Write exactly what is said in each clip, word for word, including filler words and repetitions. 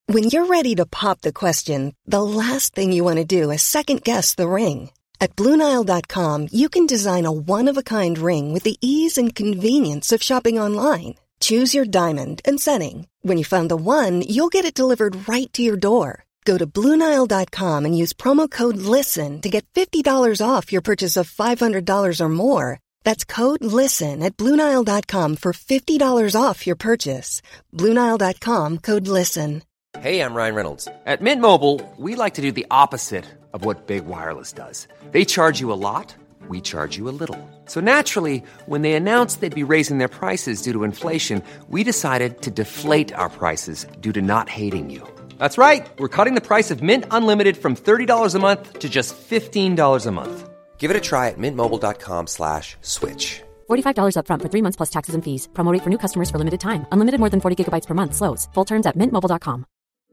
When you're ready to pop the question, the last thing you want to do is second-guess the ring. At Blue Nile dot com, you can design a one-of-a-kind ring with the ease and convenience of shopping online. Choose your diamond and setting. When you find the one, you'll get it delivered right to your door. Go to Blue Nile dot com and use promo code LISTEN to get fifty dollars off your purchase of five hundred dollars or more. That's code LISTEN at Blue Nile dot com for fifty dollars off your purchase. Blue Nile dot com, code LISTEN. Hey, I'm Ryan Reynolds. At Mint Mobile, we like to do the opposite of what Big Wireless does. They charge you a lot, we charge you a little. So naturally, when they announced they'd be raising their prices due to inflation, we decided to deflate our prices due to not hating you. That's right. We're cutting the price of Mint Unlimited from thirty dollars a month to just fifteen dollars a month. Give it a try at mintmobile.com slash switch. forty-five dollars up front for three months plus taxes and fees. Promo rate for new customers for limited time. Unlimited more than forty gigabytes per month. Slows full terms at mint mobile dot com.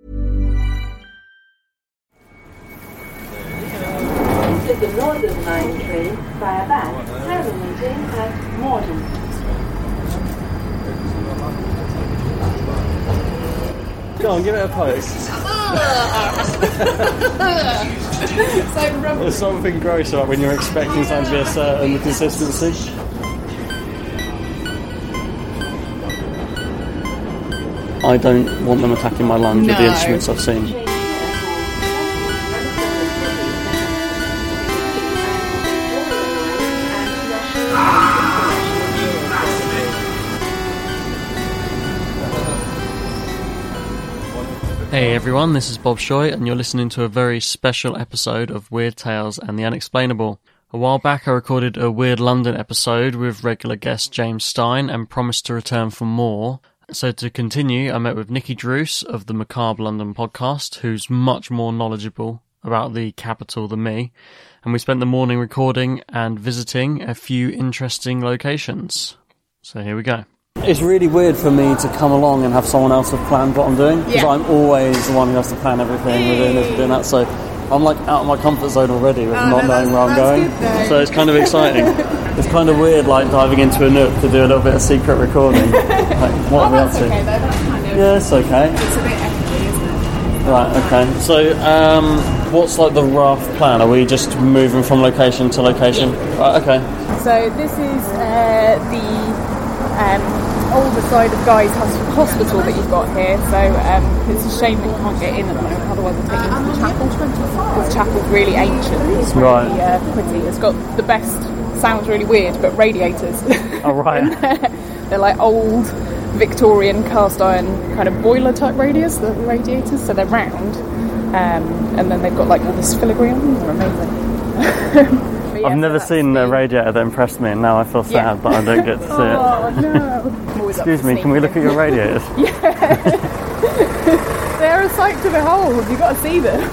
Take the Northern Line train via back, terminating at Morden. Go on, give it a post. There's something gross about when you're expecting something to be a certain consistency. I don't want them attacking my lungs no. with the instruments I've seen. Hey everyone, this is Bob Shoy, and you're listening to a very special episode of Weird Tales and the Unexplainable. A while back I recorded a Weird London episode with regular guest James Stein and promised to return for more. So to continue, I met with Nikki Druce of the Macabre London podcast, who's much more knowledgeable about the capital than me, and we spent the morning recording and visiting a few interesting locations. So here we go. It's really weird for me to come along and have someone else have planned what I'm doing, because yeah. I'm always the one who has to plan everything, we're doing this, we're doing that, so I'm like out of my comfort zone already with oh, not no, knowing where I'm going, good, so it's kind of exciting. It's kind of weird like diving into a nook to do a little bit of secret recording. Like, what oh, are we up to? Okay, though. That's kind of, yeah, it's okay. It's a bit echoey, isn't it? Right, okay. So, um, what's like the rough plan? Are we just moving from location to location? Yeah. Right, okay. So this is uh, the um, older side of Guy's Hospital that you've got here. So um, it's a shame that you can't get in at the moment, otherwise I'll take you into the chapel. This chapel's really ancient. It's really right. uh, pretty. It's got the best, sounds really weird, but radiators. Oh, right. They're like old Victorian cast iron kind of boiler type radiators, the radiators, so they're round. Um, and then they've got like all this filigree on them. They're amazing. Yeah, I've never seen the... a radiator that impressed me, and now I feel sad yeah. that I don't get to see oh, it. No. Excuse me, can we look at your radiators? Yeah. They're a sight to behold. You've got to see them.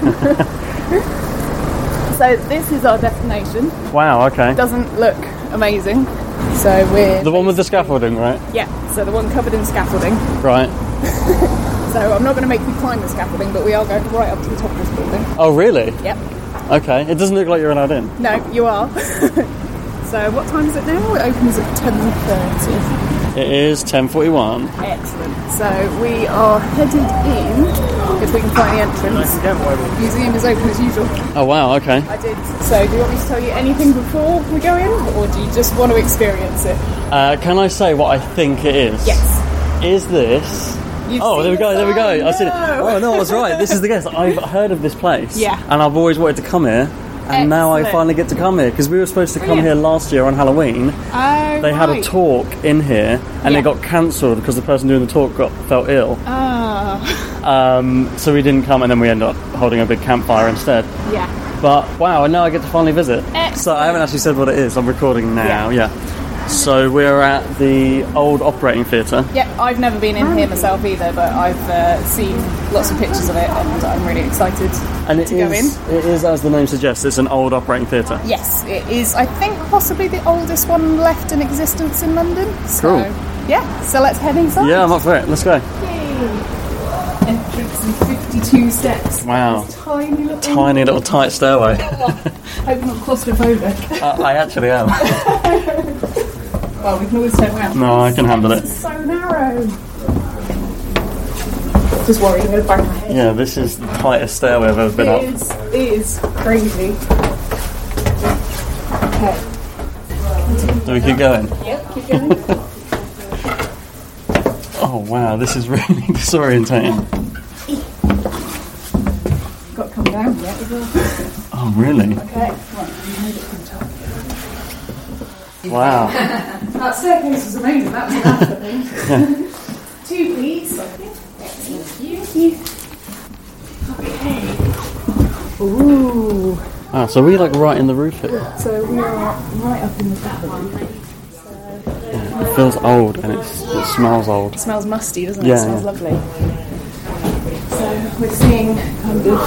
So this is our destination. Wow, okay. It doesn't look amazing. So we're... The one with the scaffolding, right? Yeah, so the one covered in scaffolding. Right. So I'm not going to make you climb the scaffolding, but we are going right up to the top of this building. Oh, really? Yep. Okay, it doesn't look like you're allowed in. No, you are. So what time is it now? It opens at ten thirty. It is ten forty-one. Excellent. So we are headed in, if we can find the entrance. Museum is open as usual. Oh wow, okay. I did. So do you want me to tell you anything before we go in, or do you just want to experience it? Uh, can I say what I think it is? Yes. Is this... You've oh, there we go, there we go. No. I've seen it. Oh, no, I was right. This is the guess. I've heard of this place. Yeah. And I've always wanted to come here. And Excellent. Now I finally get to come here. Because we were supposed to come Brilliant. here last year on Halloween. Oh, They right. had a talk in here. And yeah. it got cancelled because the person doing the talk got felt ill. Oh. Um, so we didn't come. And then we ended up holding a big campfire instead. Yeah. But, wow, and now I get to finally visit. Excellent. So I haven't actually said what it is. I'm recording now, yeah. yeah. So we're at the old operating theatre. Yeah, I've never been in here myself either, but I've uh, seen lots of pictures of it, and I'm really excited and it to is, go in. It is, as the name suggests, it's an old operating theatre. Yes, it is. I think possibly the oldest one left in existence in London. So, cool. Yeah, so let's head inside. Yeah, I'm up for it. Let's go. Yay! Entrance and fifty-two steps. Wow. Tiny little, tiny little tight stairway. Hope you're not claustrophobic. uh, I actually am. Well, we can always turn around. No, I can handle it. It's so narrow. Just worry, I'm going to bang my head. Yeah, this is the tightest stairway I've ever been up. It is, it is crazy. Okay. Do we keep going? Yep, keep going. Oh wow, this is really disorientating. Got to come down yet as well. Oh really? Okay, right. Wow. That staircase was amazing. That was enough, I think. Two, please. Thank you. Okay. Ooh. Ah, so we're like right in the roof here. So we are right up in the back. Yeah, it feels old and it's, it smells old. It smells musty, doesn't it? Yeah, It smells yeah. lovely. So we're seeing kind of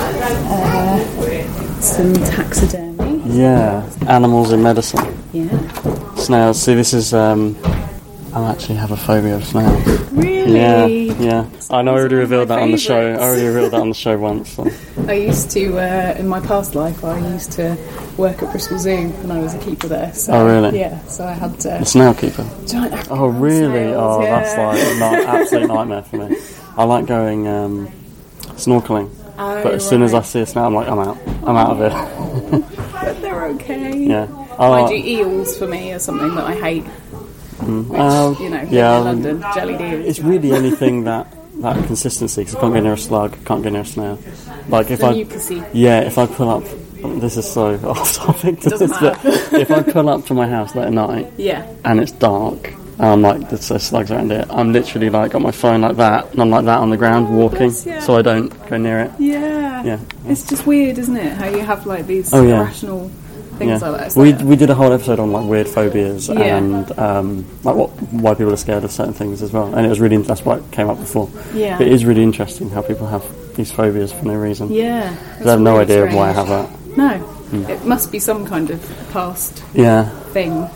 uh, some taxidermy. Yeah, animals in medicine. Yeah. Snails. See, this is. Um, I actually have a phobia of snails. Really? Yeah, yeah. I know I already revealed that on the show. I favourites. already revealed that on the show once. So. I used to, uh, in my past life, I used to work at Bristol Zoo when I was a keeper there. So, Oh, really? Yeah, so I had uh, A snail keeper. giant African Oh, really? snails, Oh, yeah. that's like an absolute nightmare for me. I like going um, snorkeling, Oh, but as soon as I right. see a snail, I'm like, I'm out. I'm out of here. But they're okay. Yeah. Mind Oh, you, eels for me are something that I hate. mm, Which, uh, you know, living yeah, in London, jellied eels. It's really anything that that consistency, because I can't go near a slug, can't go near a snail. Like if The I, mucusy. yeah, if I pull up, this is so off topic. to Doesn't this, but matter. if I pull up to my house late at night Yeah. and it's dark, and I'm like, there's so slugs around it, I'm literally like got my phone like that, and I'm like that on the ground walking, bless you. so I don't go near it. Yeah. Yeah. It's just weird, isn't it? How you have like these Oh, yeah. irrational things Yeah, like that. It's we like- we did a whole episode on like weird phobias Yeah. and um, like what why people are scared of certain things as well, and it was really that's why it came up before. Yeah. But it is really interesting how people have these phobias for no reason. Yeah. I have no really idea why I strange. have that. No. It must be some kind of past Yeah, thing.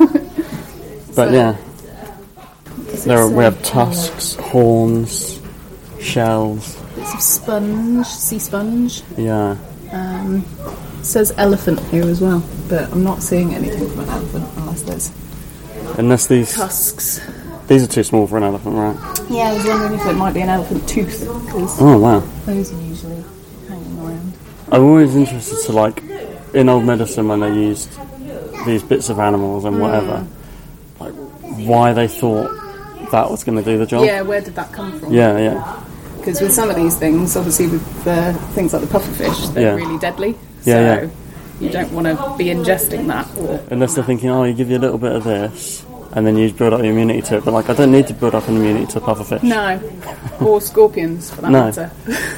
but So- yeah, there are, we say? have tusks, horns, shells. Bits of sponge, sea sponge. Yeah, Um, it says elephant here as well, but I'm not seeing anything from an elephant unless there's unless these tusks. these are too small for an elephant, right? Yeah, I was wondering if it might be an elephant tooth, because Oh wow. those are usually hanging around. I'm always interested to like in old medicine when they used these bits of animals and whatever, like why they thought that was going to do the job. Yeah, where did that come from? Yeah, yeah, Because with some of these things, obviously with uh, things like the pufferfish, they're Yeah. really deadly. Yeah, so yeah. you don't want to be ingesting that. Or unless they're thinking, oh, you give you a little bit of this, and then you build up your immunity to it. But like, I don't need to build up an immunity to pufferfish. no, or scorpions for that No. matter.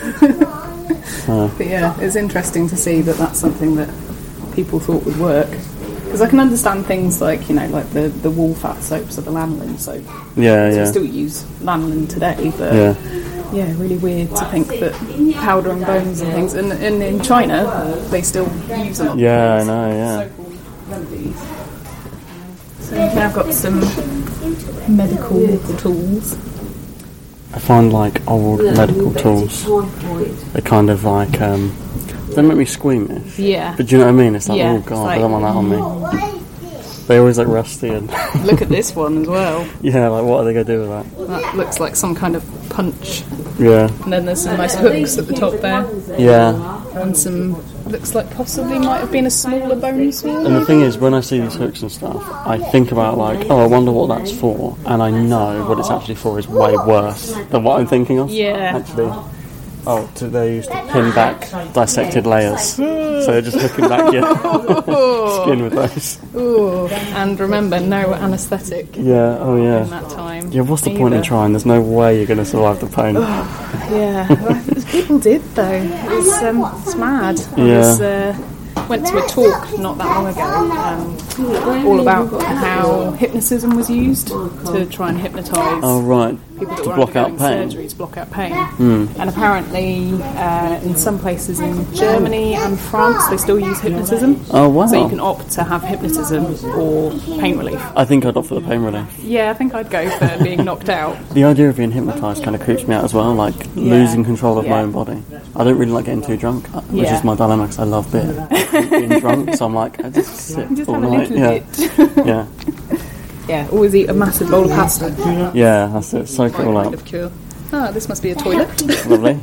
But yeah, it's interesting to see that that's something that people thought would work. Because I can understand things like, you know, like the, the wool fat soaps or the lanolin soap. Yeah, So yeah, we still use lanolin today, but yeah. yeah, really weird to think that powder and bones and things. And, and in China, they still use a lot. Yeah, of I know, these yeah. so-called remedies. So we've now got some medical tools. I find like old medical tools, they're kind of like um, they make me squeamish. Yeah. But do you know what I mean? It's like, Yeah, oh it's god, like- I don't want that on me. They always look rusty and Look at this one as well. yeah, like what are they gonna do with that? That looks like some kind of punch. Yeah, And then there's some nice hooks at the top there. yeah. And some, looks like possibly might have been a smaller bone saw. And the thing is, when I see these hooks and stuff, I think about like, oh, I wonder what that's for, and I know what it's actually for is way worse than what I'm thinking of. Yeah. Actually, oh, to, they used to pin back dissected layers, so they're just hooking back your skin with those. Ooh. And remember, no anaesthetic Yeah. Oh in yeah. that time. Yeah. What's the point in either. trying? There's no way you're going to survive the pain. Yeah, well, people did though. It was, um, it's mad. I Yeah. was, uh, went to a talk not that long ago, um, all about how hypnotism was used to try and hypnotise Oh right. people that To were block out undergoing pain. surgery to block out pain. And apparently, uh, in some places in Germany and France, they still use hypnotism. Oh wow. So you can opt to have hypnotism or pain relief. I think I'd opt for the pain relief. Yeah, I think I'd go for being knocked out. The idea of being hypnotised kind of creeps me out as well, like losing control of my Yeah. own body. I don't really like getting too drunk, uh, which Yeah. is my dilemma because I love beer. Being drunk, so I'm like, I just sit Just all have a night. little Yeah. bit. yeah, Yeah, always eat a massive bowl of pasta. yeah, that's it. Soak it Quite all kind up. of cure. Ah, this must be a toilet. Lovely.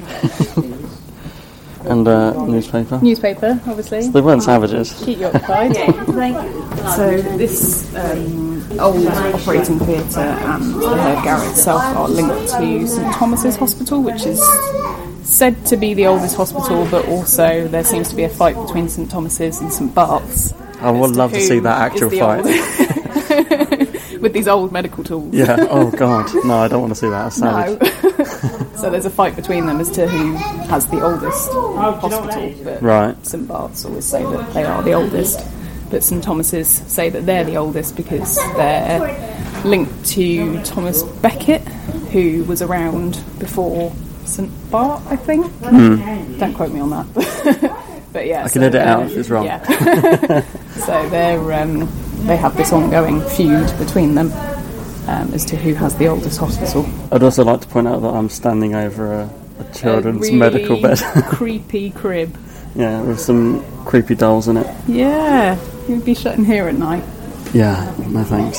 And uh, newspaper. Newspaper, obviously. So they weren't savages. Keep you occupied. So this um, old operating theatre and the garret itself are linked to St Thomas's Hospital, which is said to be the oldest hospital, but also there seems to be a fight between St Thomas's and St Bart's. I would love to see that actual fight. With these old medical tools. Yeah, oh god. No, I don't want to see that. That's savage. No. So there's a fight between them as to who has the oldest hospital. But right. St Bart's always say that they are the oldest. But St Thomas's say that they're the oldest because they're linked to Thomas Becket, who was around before St Bart, I think. Mm. Don't quote me on that. But yeah, I can so edit it out if it's wrong. Yeah. So they're um, they have this ongoing feud between them um, as to who has the oldest hospital. I'd also like to point out that I'm standing over a, a children's a really medical bed. Creepy crib. Yeah, with some creepy dolls in it. Yeah, you'd be shut in here at night. Yeah, no thanks.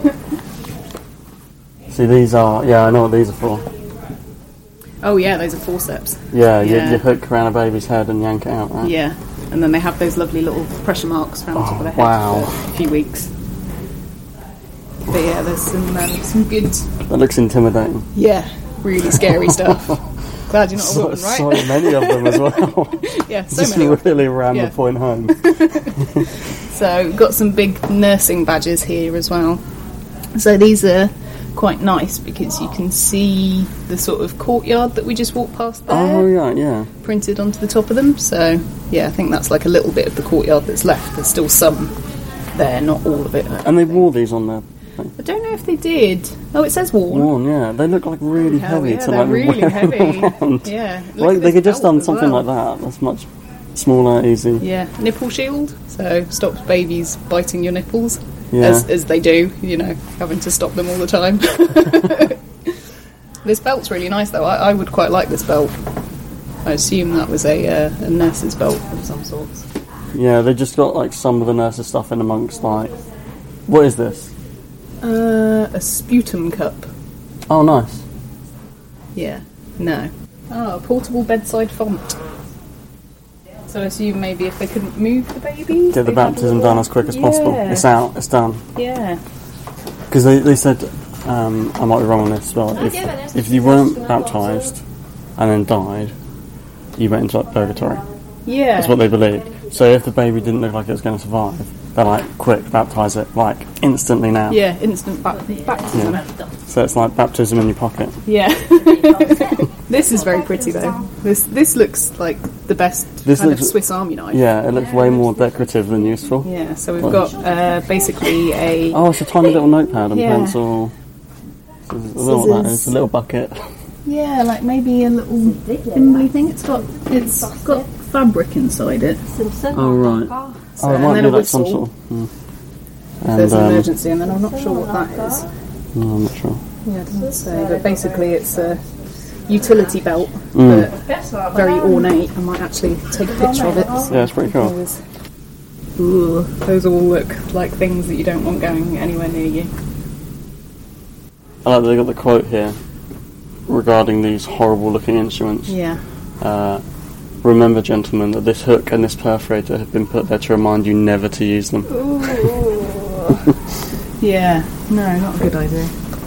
See, these are, yeah, I know what these are for. Oh yeah, those are forceps. Yeah, yeah. You, you hook around a baby's head and yank it out, right? Yeah, and then they have those lovely little pressure marks around the top of their head wow. for a few weeks. But yeah, there's some um, some good... That looks intimidating. Yeah, really scary stuff. Glad you're not a so, woman, right? So many of them as well. Yeah, so Just many. Just really ran yeah. the point home. So, we've got some big nursing badges here as well. So these are quite nice because you can see the sort of courtyard that we just walked past there. Oh, yeah, yeah. Printed onto the top of them. So, yeah, I think that's like a little bit of the courtyard that's left. There's still some there, not all of it. And they wore these on there. I don't know if they did. Oh, it says worn. Worn, yeah. They look like really oh, heavy yeah, to they're like really wear heavy. around. Yeah. Like they could just done as something well. like that. That's much smaller, easy. Yeah, nipple shield. So stops babies biting your nipples, yeah. as as they do. You know, having to stop them all the time. This belt's really nice, though. I, I would quite like this belt. I assume that was a uh, a nurse's belt of some sorts. Yeah, they just got like some of the nurses' stuff in amongst. Like, what is this? Uh, a sputum cup. Oh, nice. Yeah. No. Oh, a portable bedside font. So I assume maybe if they couldn't move the baby... Get the baptism done as quick as yeah. possible. It's out, it's done. Yeah. Because they, they said, um, I might be wrong on this as well, if, if you weren't baptised and then died, you went into like, purgatory. Yeah. That's what they believed. So if the baby didn't look like it was going to survive, they're like, quick, baptise it, like, instantly now. Yeah, instant ba- baptism. Yeah. So it's like baptism in your pocket. Yeah. This is very pretty, though. This this looks like the best this kind looks, of Swiss Army knife. Yeah, it looks way more decorative than useful. Yeah, so we've got uh, basically a... Oh, it's a tiny little notepad and yeah. pencil. So I don't know what that is, a little bucket. Yeah, like maybe a little thimbley thing. It's got it's got fabric inside it. Oh, right. So, oh, it and might then be a like whistle. some sort of... Hmm. If And, there's an um, emergency, and then I'm not sure what that is. No, I'm not sure. Yeah, it doesn't say, but basically it's a utility belt, Mm. but very ornate. I might actually take a picture of it. Yeah, it's pretty cool. Those, ooh, those all look like things that you don't want going anywhere near you. I like that they got the quote here regarding these horrible looking instruments. Yeah. Uh, Remember, gentlemen, that this hook and this perforator have been put there to remind you never to use them. Ooh. Yeah, no, not a good idea.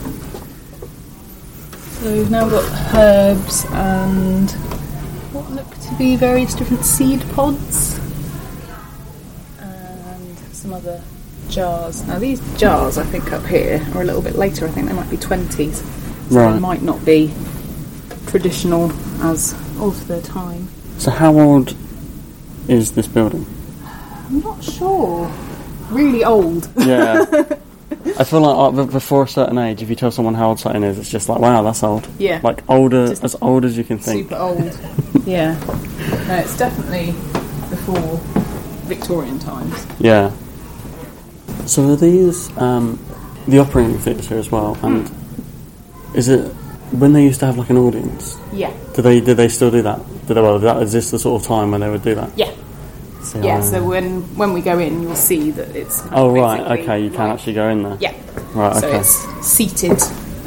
So we've now got herbs and what look to be various different seed pods and some other jars. Now these jars, I think up here, are a little bit later. I think they might be twenties, so Right. they might not be traditional as of their time. So how old is this building? I'm not sure. Really old. Yeah. I feel like uh, before a certain age, if you tell someone how old something is, it's just like, wow, that's old. Yeah. Like older, Just as old as you can think. Super old. Yeah. No, it's definitely before Victorian times. Yeah. So are these um, the operating theatre as well? And is it when they used to have like an audience? Yeah. Do they did they still do that? Did they, well, that, is this the sort of time when they would do that? Yeah. So, Yeah, uh, so when, when we go in, you'll see that it's... kind Oh of right, basically okay, you can like- actually go in there. Yeah. Right, So okay. it's seated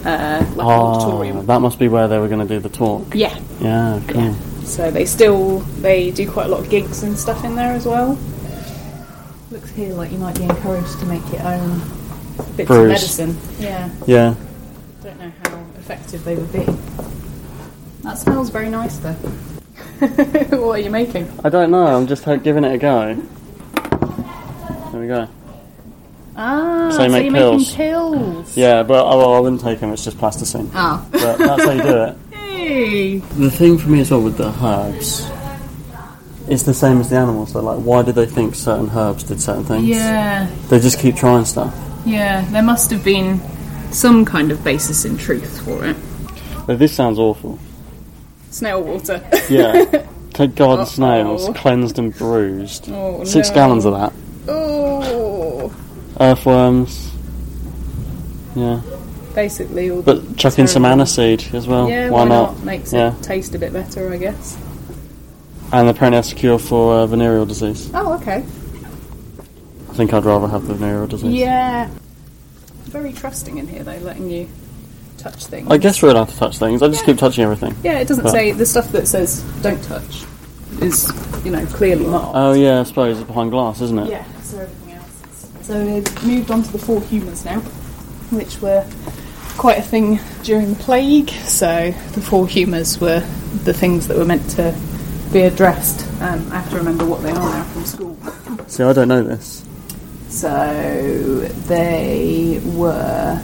uh, like an Oh, auditorium. that must be where they were going to do the talk. Yeah. Yeah, cool. Yeah. So they still, they do quite a lot of gigs and stuff in there as well. Looks here like you might be encouraged to make your own bits Brews. of medicine. Yeah. Yeah. Don't know how effective they would be. That smells very nice though. What are you making? I don't know, I'm just ho- giving it a go. There we go. Ah, So so, you make you're pills. making pills. Yeah, but oh, well, I wouldn't take them, it's just plasticine. Oh. But that's how you do it. Hey. The thing for me as well with the herbs, it's the same as the animals. So, like, why did they think certain herbs did certain things? Yeah. They just keep trying stuff. Yeah, there must have been some kind of basis in truth for it. But this sounds awful. Snail water. Yeah. Take garden Uh-oh. snails, cleansed and bruised. Oh, Six no. gallons of that. Oh. Earthworms. Yeah. Basically all the But chuck in some terrible- aniseed as well. Yeah, why, why not? not? Makes Yeah. it taste a bit better, I guess. And apparently that's a cure for uh, venereal disease. Oh, okay. I think I'd rather have the venereal disease. Yeah. Very trusting in here, though, letting you touch things. I guess we're allowed to touch things. I just Yeah. keep touching everything. Yeah, it doesn't But- say... The stuff that says don't touch is, you know, clearly marked. Oh yeah, I suppose it's behind glass, isn't it? Yeah, so everything else. So we've moved on to the four humours now, which were quite a thing during the plague. So the four humours were the things that were meant to be addressed. Um, I have to remember what they are now from school. See, I don't know this. So they were...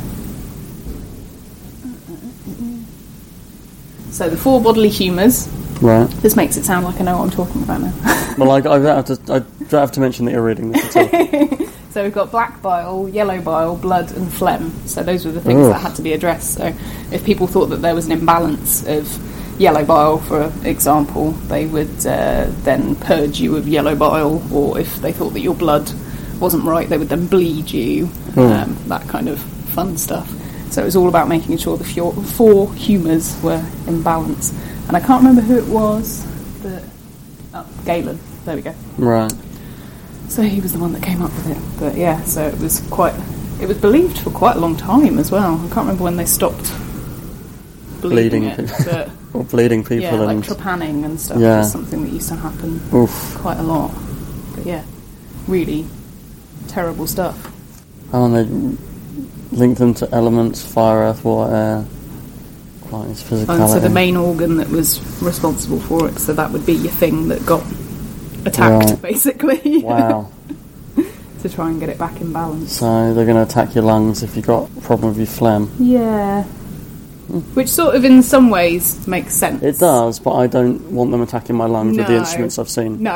So the four bodily humours. Right. This makes it sound like I know what I'm talking about now. Well, I, I don't have to. I don't have to mention that you're reading this at all. So we've got black bile, yellow bile, blood and phlegm. So those were the things Ugh. that had to be addressed. So if people thought that there was an imbalance of yellow bile, for example, they would uh, then purge you of yellow bile, or if they thought that your blood wasn't right, they would then bleed you, Mm. um, that kind of fun stuff. So it was all about making sure the four, four humours were in balance. And I can't remember who it was, but... Oh, Galen. There we go. Right. So he was the one that came up with it. But yeah, so it was quite... It was believed for quite a long time as well. I can't remember when they stopped bleeding, Bleeding it. people. But Or bleeding people yeah, like and trepanning and stuff Yeah. was something that used to happen oof. quite a lot. But yeah, really terrible stuff. Oh, and they link them to elements: fire, earth, water, air. Quite his physicality. And so the main organ that was responsible for it, so that would be your thing that got attacked, Right. basically. Wow. To try and get it back in balance. So they're going to attack your lungs if you've got a problem with your phlegm. Yeah. Which sort of, in some ways, makes sense. It does, but I don't want them attacking my lungs with the No. instruments I've seen. No.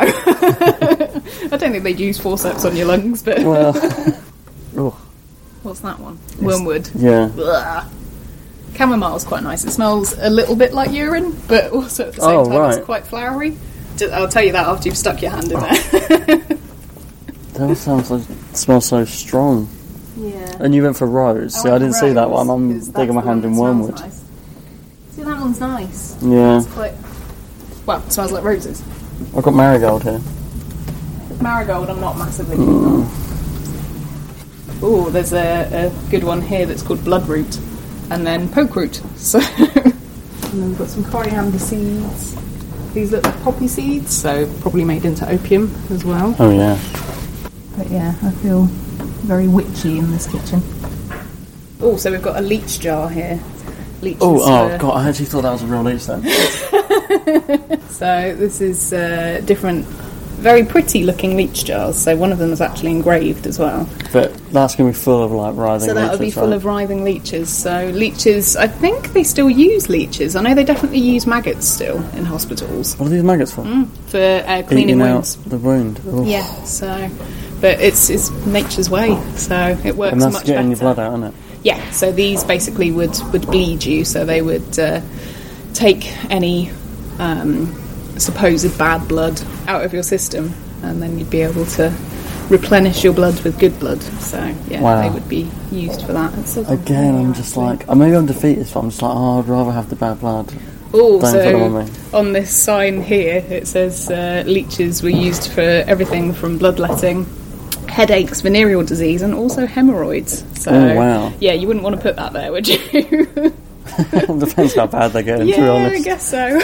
I don't think they'd use forceps on your lungs, but... Well, ugh, What's that one? Wormwood. yeah. Ugh. Chamomile's quite nice. It smells a little bit like urine, but also at the same Oh, time right. it's quite flowery. Just, I'll tell you that after you've stuck your hand in there. That sounds like smells so strong. Yeah. And you went for rose. See, I didn't see that one. I'm digging my hand in wormwood. Nice. See, that one's nice. Yeah. It's quite... Well, it smells like roses. I've got marigold here. Marigold, I'm not massively keen on. Oh, there's a, a good one here that's called bloodroot, and then pokeroot. So, and then we've got some coriander seeds. These look like poppy seeds, so probably made into opium as well. Oh yeah. But yeah, I feel very witchy in this kitchen. Oh, so we've got a leech jar here. Leeches Oh, oh for- god! I actually thought that was a real leech then. So this is uh, different, very pretty looking leech jars. So one of them is actually engraved as well. But that's gonna be full of like writhing. So that would be leeches, full right? of writhing leeches. So leeches, I think they still use leeches. I know they definitely use maggots still in hospitals What are these maggots for? for uh, cleaning Eating wounds. out the wound. Oof. Yeah. So, but it's it's nature's way. So it works And that's much getting better. your blood out, isn't it? Yeah. So these basically would would bleed you. So they would uh, take any um, supposed bad blood out of your system, and then you'd be able to replenish your blood with good blood. So yeah, Wow. they would be used for that. It says on Again, here, I'm just actually. like, oh, maybe I'm defeated, but I'm just like, oh, I'd rather have the bad blood. Oh, Don't put so them on me. on this sign here, it says uh, leeches were used for everything from bloodletting, headaches, venereal disease, and also hemorrhoids. So, oh, wow. Yeah, you wouldn't want to put that there, would you? Depends how bad they get, yeah, to be honest. I guess so.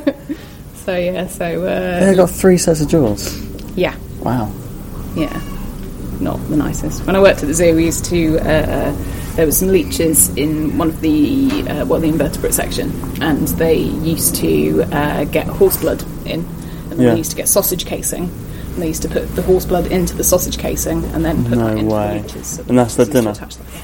so, yeah, so... Uh, They've got three sets of jaws? Yeah. Wow. Yeah. Not the nicest. When I worked at the zoo, we used to... Uh, there were some leeches in one of the... Uh, well, the invertebrate section, and they used to uh, get horse blood in, and then yeah. they used to get sausage casing, and they used to put the horse blood into the sausage casing, and then put no that into way. the leeches. So and that's the dinner? That, yeah.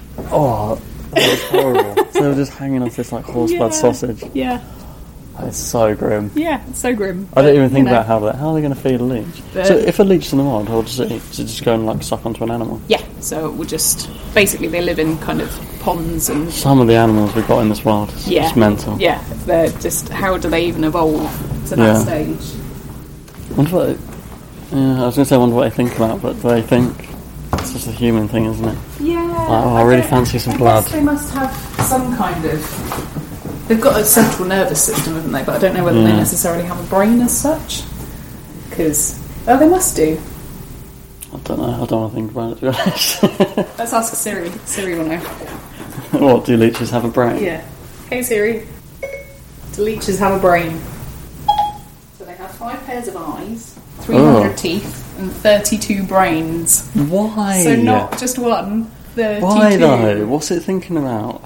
Oh, that was horrible. So they were just hanging off this, like, horse yeah. blood sausage. Yeah. It's so grim. Yeah, it's so grim. I don't even think you know. about how they how are they going to feed a leech. But so if a leech's in the wild, how does it eat? Does it just go and like suck onto an animal? Yeah, so it would just basically they live in kind of ponds and some of the animals we've got in this world is yeah, just mental. Yeah, they're just how do they even evolve to that yeah. stage? I wonder what they, yeah, I was going to say I wonder what they think about, but they think it's just a human thing, isn't it? Yeah. Like, oh, I, I really fancy some I blood. Guess they must have some kind of. They've got a central nervous system, haven't they? But I don't know whether yeah. they necessarily have a brain as such. Because oh, they must do. I don't know. I don't want to think about it. To be honest. Let's ask Siri. Siri will know. What, do leeches have a brain? Yeah. Hey Siri. Do leeches have a brain? So they have five pairs of eyes, three hundred oh. teeth, and thirty-two brains. Why? So not just one. thirty-two. Why though? What's it thinking about?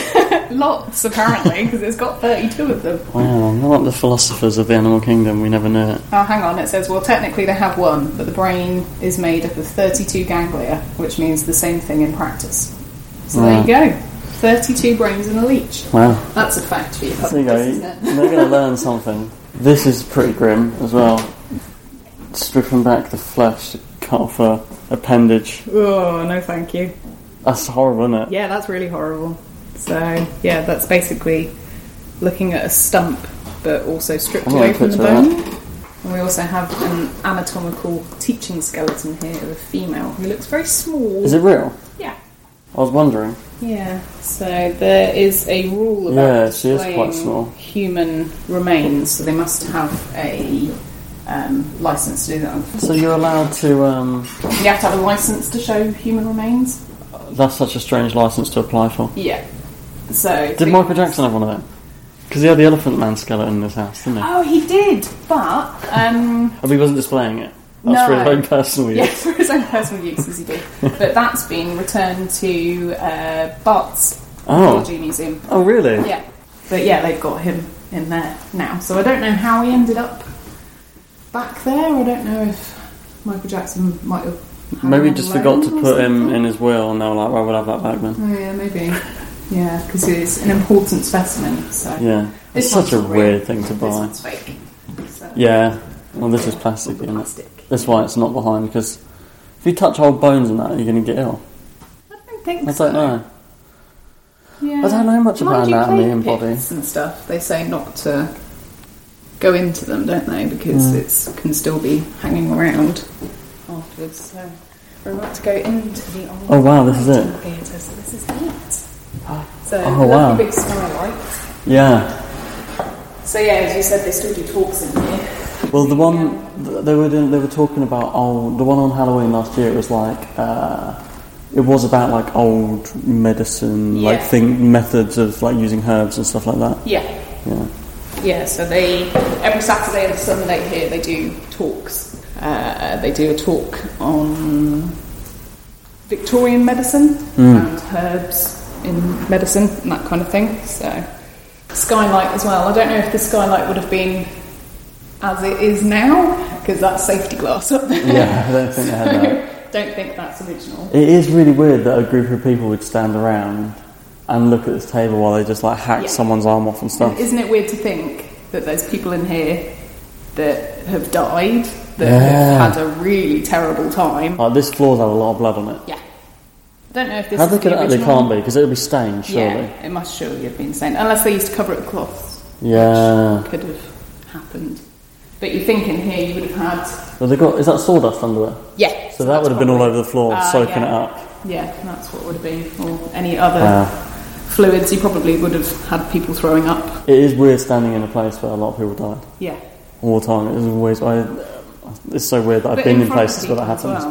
Lots, apparently, because it's got thirty-two of them. Wow, not like the philosophers of the animal kingdom, we never knew it. Oh, hang on, it says, well, technically they have one, but the brain is made up of thirty-two ganglia, which means the same thing in practice. So wow. there you go. thirty-two brains in a leech. Wow. That's a fact for you. There you go. They're going to learn something. This is pretty grim as well. Stripping back the flesh to cut off a appendage. Oh, no thank you. That's horrible, isn't it? Yeah, that's really horrible. So, yeah, that's basically looking at a stump, but also stripped away from the bone. And we also have an anatomical teaching skeleton here of a female who looks very small. Is it real? Yeah. I was wondering. Yeah, so there is a rule about yeah, she is quite displaying small. human remains, so they must have a um, license to do that. So you're allowed to... Um, you have to have a license to show human remains? That's such a strange license to apply for. Yeah. So did Michael Jackson have one of them? Because he had the Elephant Man skeleton in his house, didn't he? Oh, he did, but... Um, oh, he wasn't displaying it? That's no. for his own personal use? Yes, for his own personal use, as he did. But that's been returned to uh, Bart's Mythology oh. Museum. Oh, really? Yeah. But yeah, they've got him in there now. So I don't know how he ended up back there. I don't know if Michael Jackson might have... Maybe he just forgot to put him in his will, and they were like, well, we'll have that back then. Oh, yeah, maybe. Yeah, because it's an important specimen, so... Yeah, it's such a weird real. thing to buy. This one's fake. So. Yeah, well, this is plastic, isn't plastic. it? That's why it's not behind, because if you touch old bones and that, you're going to get ill. I don't think I so. I don't know. Yeah. I don't know much about anatomy and body. And stuff, they say not to go into them, don't they? Because mm. it can still be hanging around afterwards, so... We're about to go into the old oh wow, this is it. theatre, so this is it. So oh, lovely wow. big skylight. Yeah. So yeah, as you said, they still do talks in here. Well, the one yeah. they were doing, they were talking about oh, the one on Halloween last year. It was like uh, it was about like old medicine, yeah. like thing methods of like using herbs and stuff like that. Yeah. Yeah. Yeah. So they every Saturday and Sunday here they do talks. Uh, they do a talk on Victorian medicine mm. and herbs in medicine and that kind of thing. So, skylight as well. I don't know if the skylight would have been as it is now, because that's safety glass up there. Yeah, I don't think they had that. Don't think that's original. It is really weird that a group of people would stand around and look at this table while they just like hack yeah. someone's arm off and stuff. And isn't it weird to think that there's people in here that have died, that yeah. have had a really terrible time? Like this floor's had a lot of blood on it. Yeah. I don't know if this How is they the could original. They can't be, because it would be stained, surely. Yeah, it must surely have been stained. Unless they used to cover it with cloths. Yeah. Which could have happened. But you think in here you would have had... Well, they got, is that sawdust under there? Yeah. So, so that would have been all over the floor, uh, soaking yeah. it up. Yeah, that's what it would have been. Or any other wow. fluids. You probably would have had people throwing up. It is weird standing in a place where a lot of people died. Yeah. All the time. It is always... I, it's so weird that I've but been in, in places where that happens. well.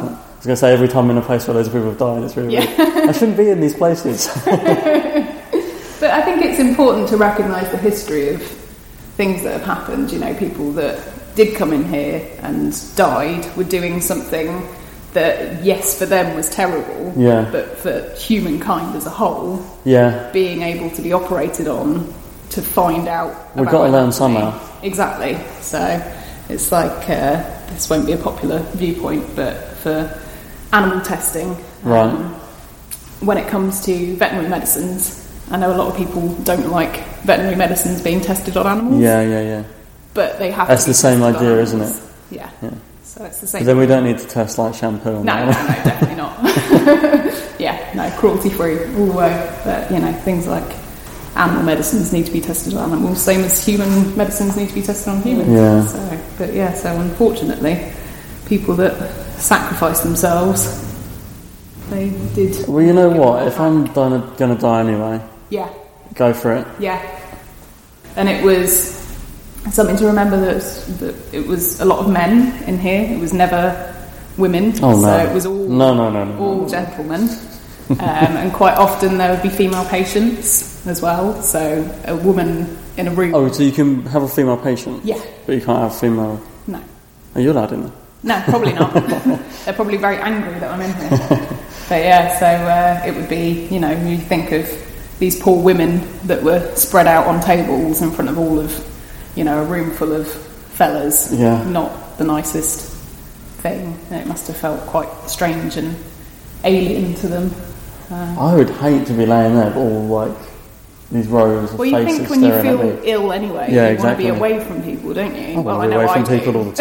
was going to say, every time I'm in a place where loads of people have died, it's really Yeah. weird. I shouldn't be in these places. But I think it's important to recognise the history of things that have happened. You know, people that did come in here and died were doing something that, yes, for them was terrible, yeah. but for humankind as a whole, yeah. being able to be operated on to find out. We've about got to learn what's happening. somehow. Exactly. So it's like, uh, this won't be a popular viewpoint, but for animal testing, right. um, when it comes to veterinary medicines, I know a lot of people don't like veterinary medicines being tested on animals. Yeah, yeah, yeah. But they have That's to be the same tested on idea, animals. isn't it? Yeah. yeah. So it's the same. But then we don't need to test like shampoo. No, no, no, definitely not. Yeah, no, cruelty free all the way. But, you know, things like animal medicines need to be tested on animals, same as human medicines need to be tested on humans. Yeah. So, but yeah, so unfortunately, people that sacrifice themselves, they did. Well, you know what? If I'm going to die anyway, yeah, go for it. yeah. And it was something to remember that, that it was a lot of men in here. It was never women. Oh no! So it was all no, no, no, no, all no. gentlemen. um, and quite often there would be female patients as well. So a woman in a room. Oh, so you can have a female patient? Yeah. But you can't have female. No. Are you allowed in there? No, probably not. They're probably very angry that I'm in here. But yeah, so uh, it would be, you know, you think of these poor women that were spread out on tables in front of all of, you know, a room full of fellas. Yeah. Not the nicest thing. And it must have felt quite strange and alien to them. Uh, I would hate to be laying there, but all like these rows of well, you faces think when you staring feel at me. ill anyway, Yeah, you exactly. want to be away from people, don't you? I well, want to I be know away I from do. people all the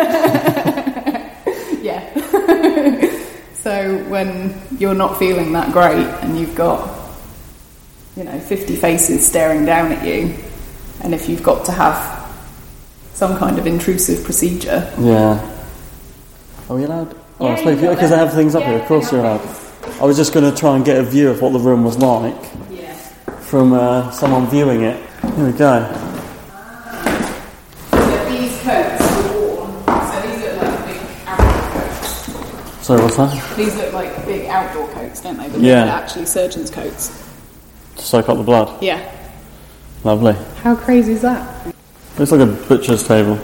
time. Yeah. So when you're not feeling that great and you've got, you know, fifty faces staring down at you, and if you've got to have some kind of intrusive procedure. Yeah. Are we allowed? Oh, Yeah, I suppose you're because they have things up Yeah, here. Of course they you're have allowed. I was just going to try and get a view of what the room was like Yeah. from uh, someone viewing it. Here we go. So these coats were worn. So these look like big outdoor coats. Sorry, what's that? These look like big outdoor coats, don't they? But Yeah. they're actually surgeons' coats. To soak up the blood. Yeah. Lovely. How crazy is that? Looks like a butcher's table.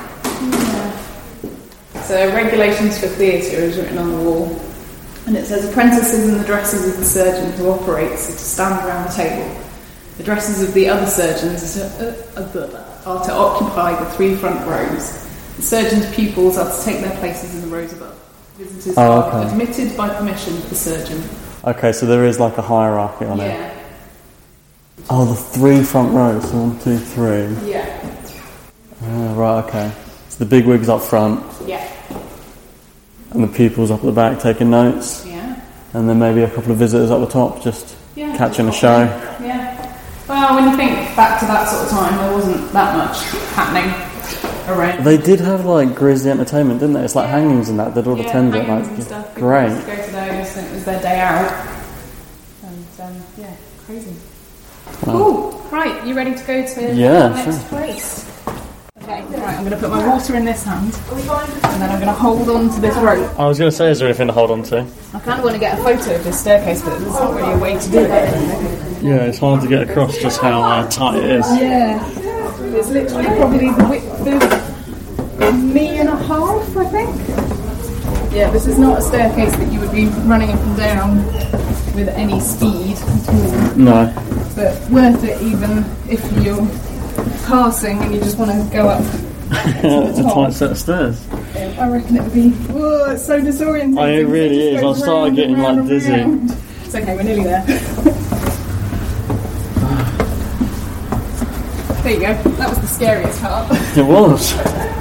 So regulations for theatre is written on the wall, and it says apprentices in the dresses of the surgeon who operates are to stand around the table. The dresses of the other surgeons are to, uh, are to occupy the three front rows. The surgeon's pupils are to take their places in the rows above. Visitors Oh, are okay. admitted by permission of the surgeon. Okay, so there is like a hierarchy on it. Yeah, Oh, the three front rows. So one, two, three. yeah, Oh, right, okay. So the big wigs up front, yeah, and the pupils up at the back taking notes, yeah. and then maybe a couple of visitors up the top just Yeah, catching a just show. Yeah. Well, when you think back to that sort of time, there wasn't that much happening around. They did have like Grizzly Entertainment, didn't they? It's like hangings and that. They'd all Yeah, attend it. hangings Like, and stuff. People great. used to go to those, and it was their day out. And um, yeah, crazy. Cool. Right, you ready to go to Yeah, the next sure. place? Okay. Right, I'm going to put my water in this hand, and then I'm going to hold on to this rope. I was going to say, is there anything to hold on to? I kind of want to get a photo of this staircase, but there's not really a way to do it. Yeah, it's hard to get across just how uh, tight it is. Yeah, it's literally probably the width of me and a half, I think. Yeah, this is not a staircase that you would be running up and down with any speed at all. No. But worth it even if you're passing and you just want to go up. It's a tight set of stairs. I reckon it would be. Whoa, it's so disorienting. Oh, it really just is. goes I started round getting, and round like, and dizzy. round. It's okay, we're nearly there. There you go. That was the scariest part. It was.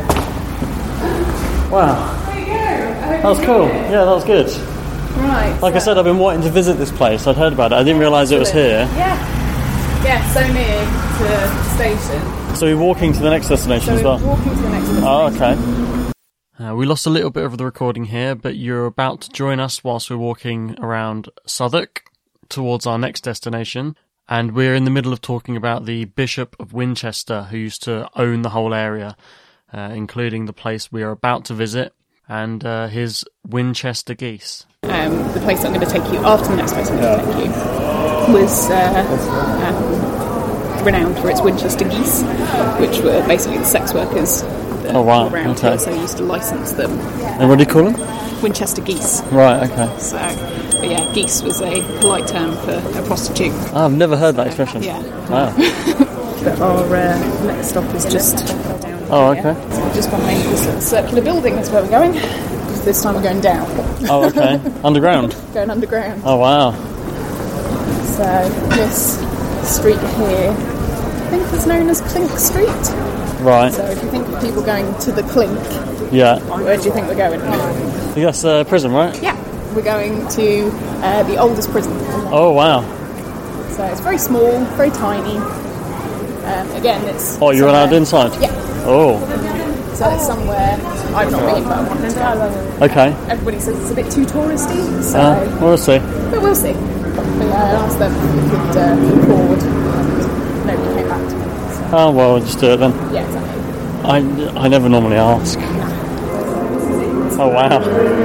Wow. There you go. That was cool. Yeah, that was good. Right. Like I said, I've been wanting to visit this place. I'd heard about it. I didn't realise it was here. Yeah. Yeah, so near to the station. So we're walking to the next destination So as we're well. walking to the next destination. Oh, okay. Uh, we lost a little bit of the recording here, but you're about to join us whilst we're walking around Southwark towards our next destination. And we're in the middle of talking about the Bishop of Winchester, who used to own the whole area, uh, including the place we are about to visit. and uh, his Winchester geese. Um, the place I'm going to take you, after the next place I'm going to take you, was uh, um, renowned for its Winchester geese, which were basically the sex workers that oh, wow. were around okay. here, so they used to license them. And what do you call them? Winchester geese. Right, okay. So, but yeah, geese was a polite term for a prostitute. Oh, I've never heard that expression. Yeah. Wow. But our uh, next stop is just down Oh, here. okay. So just behind this little circular building is where we're going. This time we're going down. Oh, okay. Underground? Going underground. Oh, wow. So this street here, I think is known as Clink Street. Right. So if you think of people going to the Clink, Yeah. where do you think we're going? That's uh, prison, right? Yeah, we're going to uh, the oldest prison. Oh, wow. So it's very small, very tiny. Um, again, it's Oh, you're allowed inside? Yeah. Oh. So it's somewhere I've not been, but I wanted to go. Okay. Everybody says it's a bit too touristy, so Uh, we'll see. but we'll see. But yeah, I asked them if we could uh, record, and nobody came back to me. So. Oh, well, we'll just do it then. Yeah, exactly. I, I never normally ask. Oh, wow.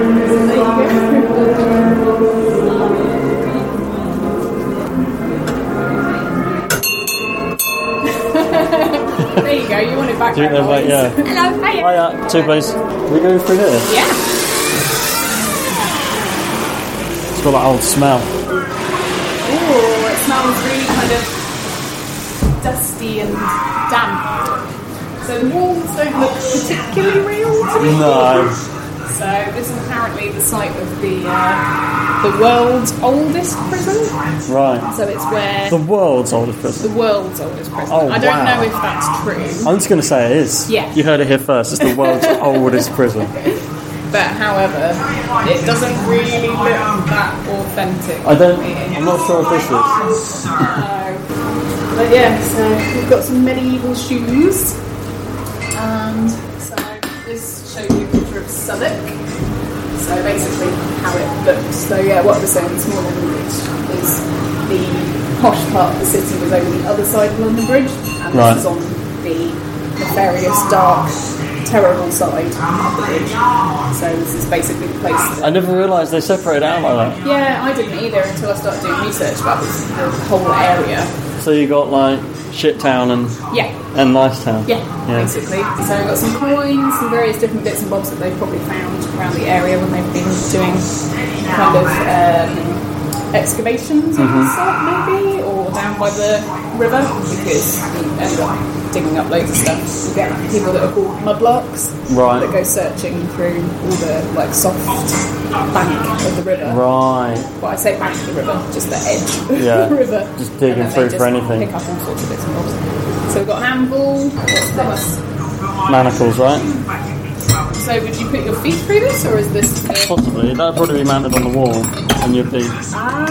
There you go, you want it back. Do you know, like, yeah. Hello, hiya. Hiya, two please. We go through here? Yeah. It's got that old smell. Ooh, it smells really kind of dusty and damp. So the walls don't look particularly real to me. No. So this is apparently the site of the uh, the world's oldest prison. Right. So it's where The world's oldest the prison. world's oldest prison. Oh, I don't wow. know if that's true, I'm just going to say it is. Yeah. You heard it here first. It's the world's oldest prison. but however, it doesn't really look that authentic. I don't... I'm not sure if this is. So, but yeah, so we've got some medieval shoes, and so this shows you a picture of Southwark. So basically how it looks. So yeah, what I was saying this morning is the posh part of the city was over the other side of London Bridge, and Right. this is on the nefarious, dark, terrible side of the bridge. So this is basically the place that I never realised they separated out like that. yeah, I didn't either until I started doing research about this, the whole area. So you got like Shit Town and Yeah, and Nice Town. yeah, basically. So we've got some coins, some various different bits and bobs that they've probably found around the area when they've been doing kind of um, excavations of the sort, maybe, or down by the river, because you end up digging up loads of stuff. You get people that are called mudlarks Right. that go searching through all the like soft bank of the river. Right. Well, I say bank of the river, just the edge Yeah, of the river. just digging And then through they for just anything. Pick up all sorts of bits and bobs. So we've got an anvil. What's this? Manacles, right? So would you put your feet through this, or is this? The... Possibly. That'd probably be mounted on the wall, and you'd be. Ah,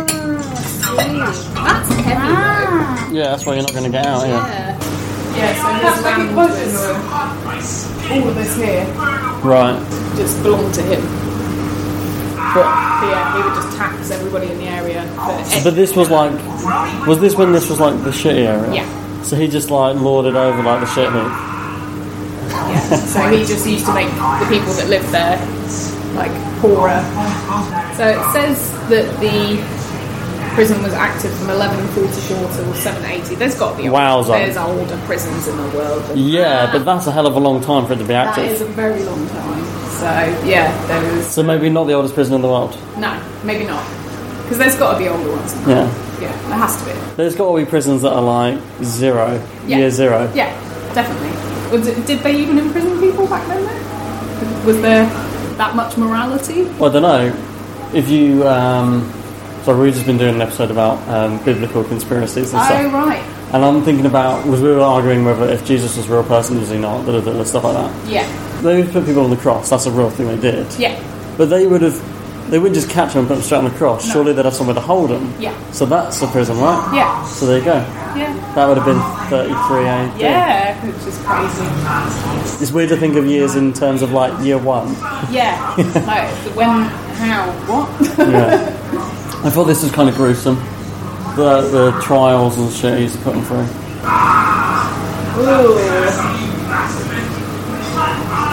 that's heavy. though. Yeah, that's why you're not going to get out. Yeah. Yeah. Yeah. So this land was all of this here Right. just belonged to him. But yeah, he would just tax everybody in the area. For But this was like, was this when this was like the shitty area? Yeah. So he just like lorded over like the shit heap. Yeah. So he just used to make the people that lived there like poorer. So it says that the prison was active from eleven forty-four till seven eighty. There's got to be Wowza. there's older prisons in the world. than Yeah, that. but that's a hell of a long time for it to be that is active. a very long time. So yeah, there was So maybe not the oldest prison in the world. no, maybe not, because there's got to be older ones. Yeah. Yeah, there has to be. There's got to be prisons that are like zero, Yeah. year zero. Yeah, definitely. Was it, did they even imprison people back then? Though? Was there that much morality? Well, I don't know. If you, um, so we've just been doing an episode about um, biblical conspiracies and Oh stuff. right. And I'm thinking about, was we were arguing whether if Jesus was a real person, was he not, da, da, da, stuff like that. Yeah. They would put people on the cross, that's a real thing they did. Yeah. But they would have, they wouldn't just catch them and put them straight on the cross. No. Surely they'd have somewhere to hold them. Yeah. So that's a prison, right? Yeah. So there you go. Yeah. That would have been thirty-three A D. Yeah, which is crazy. It's weird to think of years in terms of like year one. Yeah. Like when, how, what? Yeah. I thought this was kind of gruesome. The the trials and shit he used to put them through. Ooh. Carry a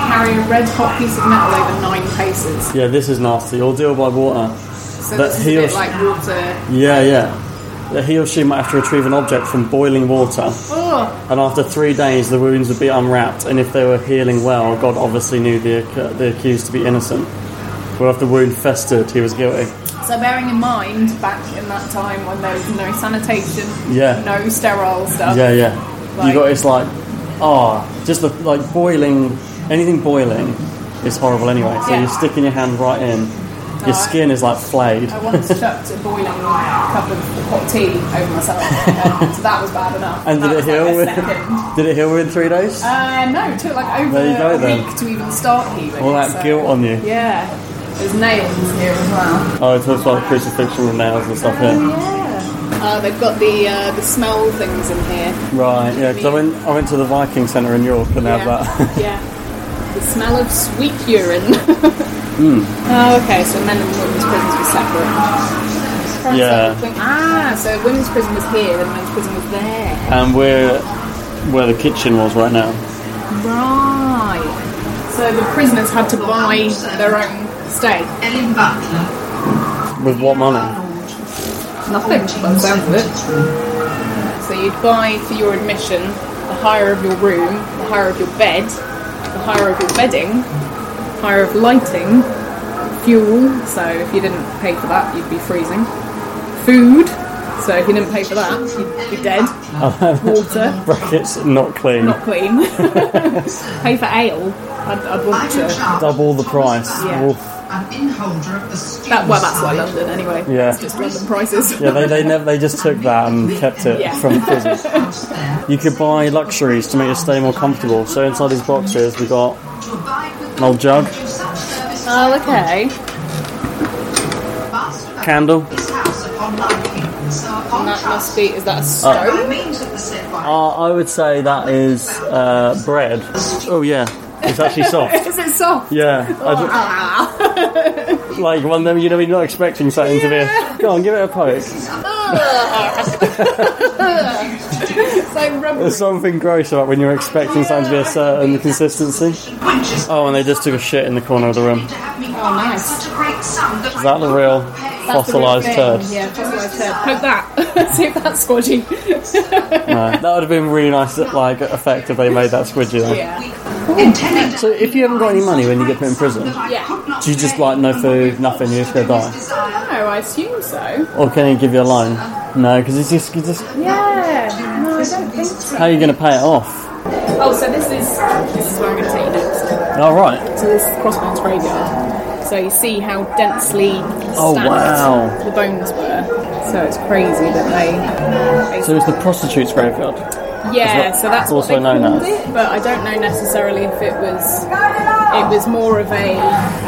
red hot piece of metal over nine paces. Yeah, this is nasty. Ordeal by water. So That this is he a or bit sh- like water. Yeah, yeah. That he or she might have to retrieve an object from boiling water. Oh, And after three days, the wounds would be unwrapped, and if they were healing well, God obviously knew the, ac- the accused to be innocent. But if the wound festered, he was guilty. so bearing in mind, back in that time when there was no sanitation, Yeah. no sterile stuff. Yeah, yeah. Like- You got it's like, oh, just the, like boiling, anything boiling is horrible anyway. So Yeah. you're sticking your hand right in, your No, I- skin is like flayed. I once chucked a boiling cup of hot tea over myself, um, so that was bad enough. And did That it was heal? like a With, second. did it heal within three days? Uh, no, it took like over There you go a then. week to even start healing. All that so- guilt on you. Yeah, there's nails here as well. Oh, it talks about crucifixion with nails and stuff here. Yeah. Uh, they've got the uh, the smell things in here. Right, yeah, because I went, I went to the Viking Centre in York and they have Yeah. that. Yeah. The smell of sweet urine. Mm. Oh, okay, so men and women's prisons were separate. Yeah. Ah, so women's prison was here and men's prison was there. And we're where the kitchen was right now. Right. So the prisoners had to buy their own stay. With what money? Nothing, by the sounds of it. So you'd buy for your admission the hire of your room, the hire of your bed, the hire of your bedding, hire of lighting, fuel, so if you didn't pay for that you'd be freezing, food, so if you didn't pay for that you'd be dead, water, Brackets, not clean. not clean, pay for ale, I'd, I'd want to, Double the price. Yeah. Oof. that, well that's like London anyway, Yeah. it's just London prices. Yeah, they they never they just took that and kept it Yeah. from prison. You could buy luxuries to make your stay more comfortable. So inside these boxes we got an old jug, Oh, okay. candle. And that must be, is that a stone? Uh, I would say that is uh, bread. Oh yeah, it's actually soft. Is it soft? Yeah, I ju- Ah. like one of them. You know, you're not expecting something to be. Go on, give it a poke. So rubbery. There's something gross about when you're expecting something to be a certain consistency. Oh, and they just took a shit in the corner of the room. Oh, nice. Is that the real That's the real fossilised thing. turd? Yeah, fossilised turd. Poke that. See if that's squodgy. No, that would have been really nice, like effect if they made that squidgy. Though. Yeah. So if you haven't got any money when you get put in prison, Yeah. do you just like no food, nothing, you just go die? No, I assume so. Or can he give you a loan? No, because it's just, it's just Yeah. No, I don't think so. how are you going to pay it off? Oh, so this is this is where I'm going to take you next. Oh right. So this is Crossbones Graveyard. So you see how densely Oh, stacked wow. the bones were. So it's crazy that they. So it's the prostitute's graveyard. Yeah, It's so that's also what they known called as. it, but I don't know necessarily if it was it was more of a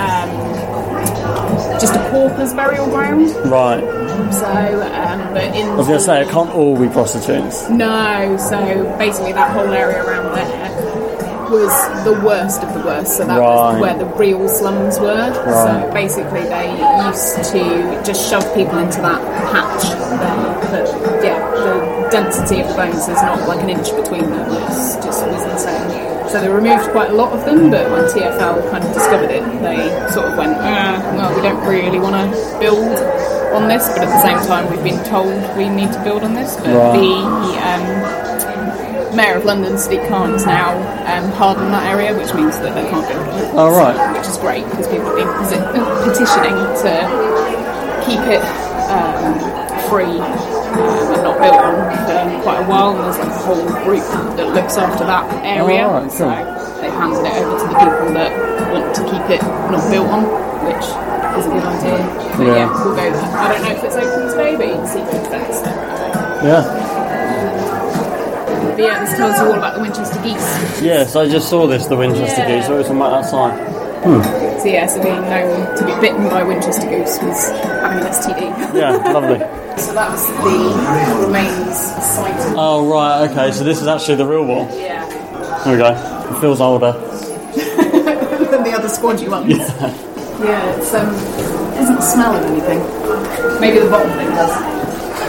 um, just a pauper's burial ground. Right. So, um, but in I was going to say it can't all be prostitutes. no, so basically that whole area around there was the worst of the worst. So that Right. was where the real slums were. Right. So basically they used to just shove people into that patch there. But yeah, the density of the bones, there's not like an inch between them. It's just, it was insane. So they removed quite a lot of them, but when T F L kind of discovered it, they sort of went, uh, well, we don't really want to build on this, but at the same time we've been told we need to build on this. But Right. the um, Mayor of London, Sadiq Khan, has now um, pardoned that area, which means that they can't build on it. Oh, right. So- which is great, because people have been posi- petitioning to keep it um, free um, and not built on for quite a while, and there's like a whole group that looks after that area. Oh, right, So cool. they've handed it over to the people that want to keep it not built on, which is a good idea. But Yeah. yeah, we'll go there. I don't know if it's open today, but you can see the fence there. Yeah. But yeah, this tells you all about the Winchester geese. Yes, I just saw this, the Winchester Yeah. goose. So it's from outside. So yeah, so being known to be bitten by Winchester goose was having an S T D. Yeah, lovely. So that was the remains site. Oh right, okay. So this is actually the real wall. Yeah. There we go. It feels older. Than the other squadgy ones. Yeah. Yeah, it's um it doesn't smell of anything. Maybe the bottom thing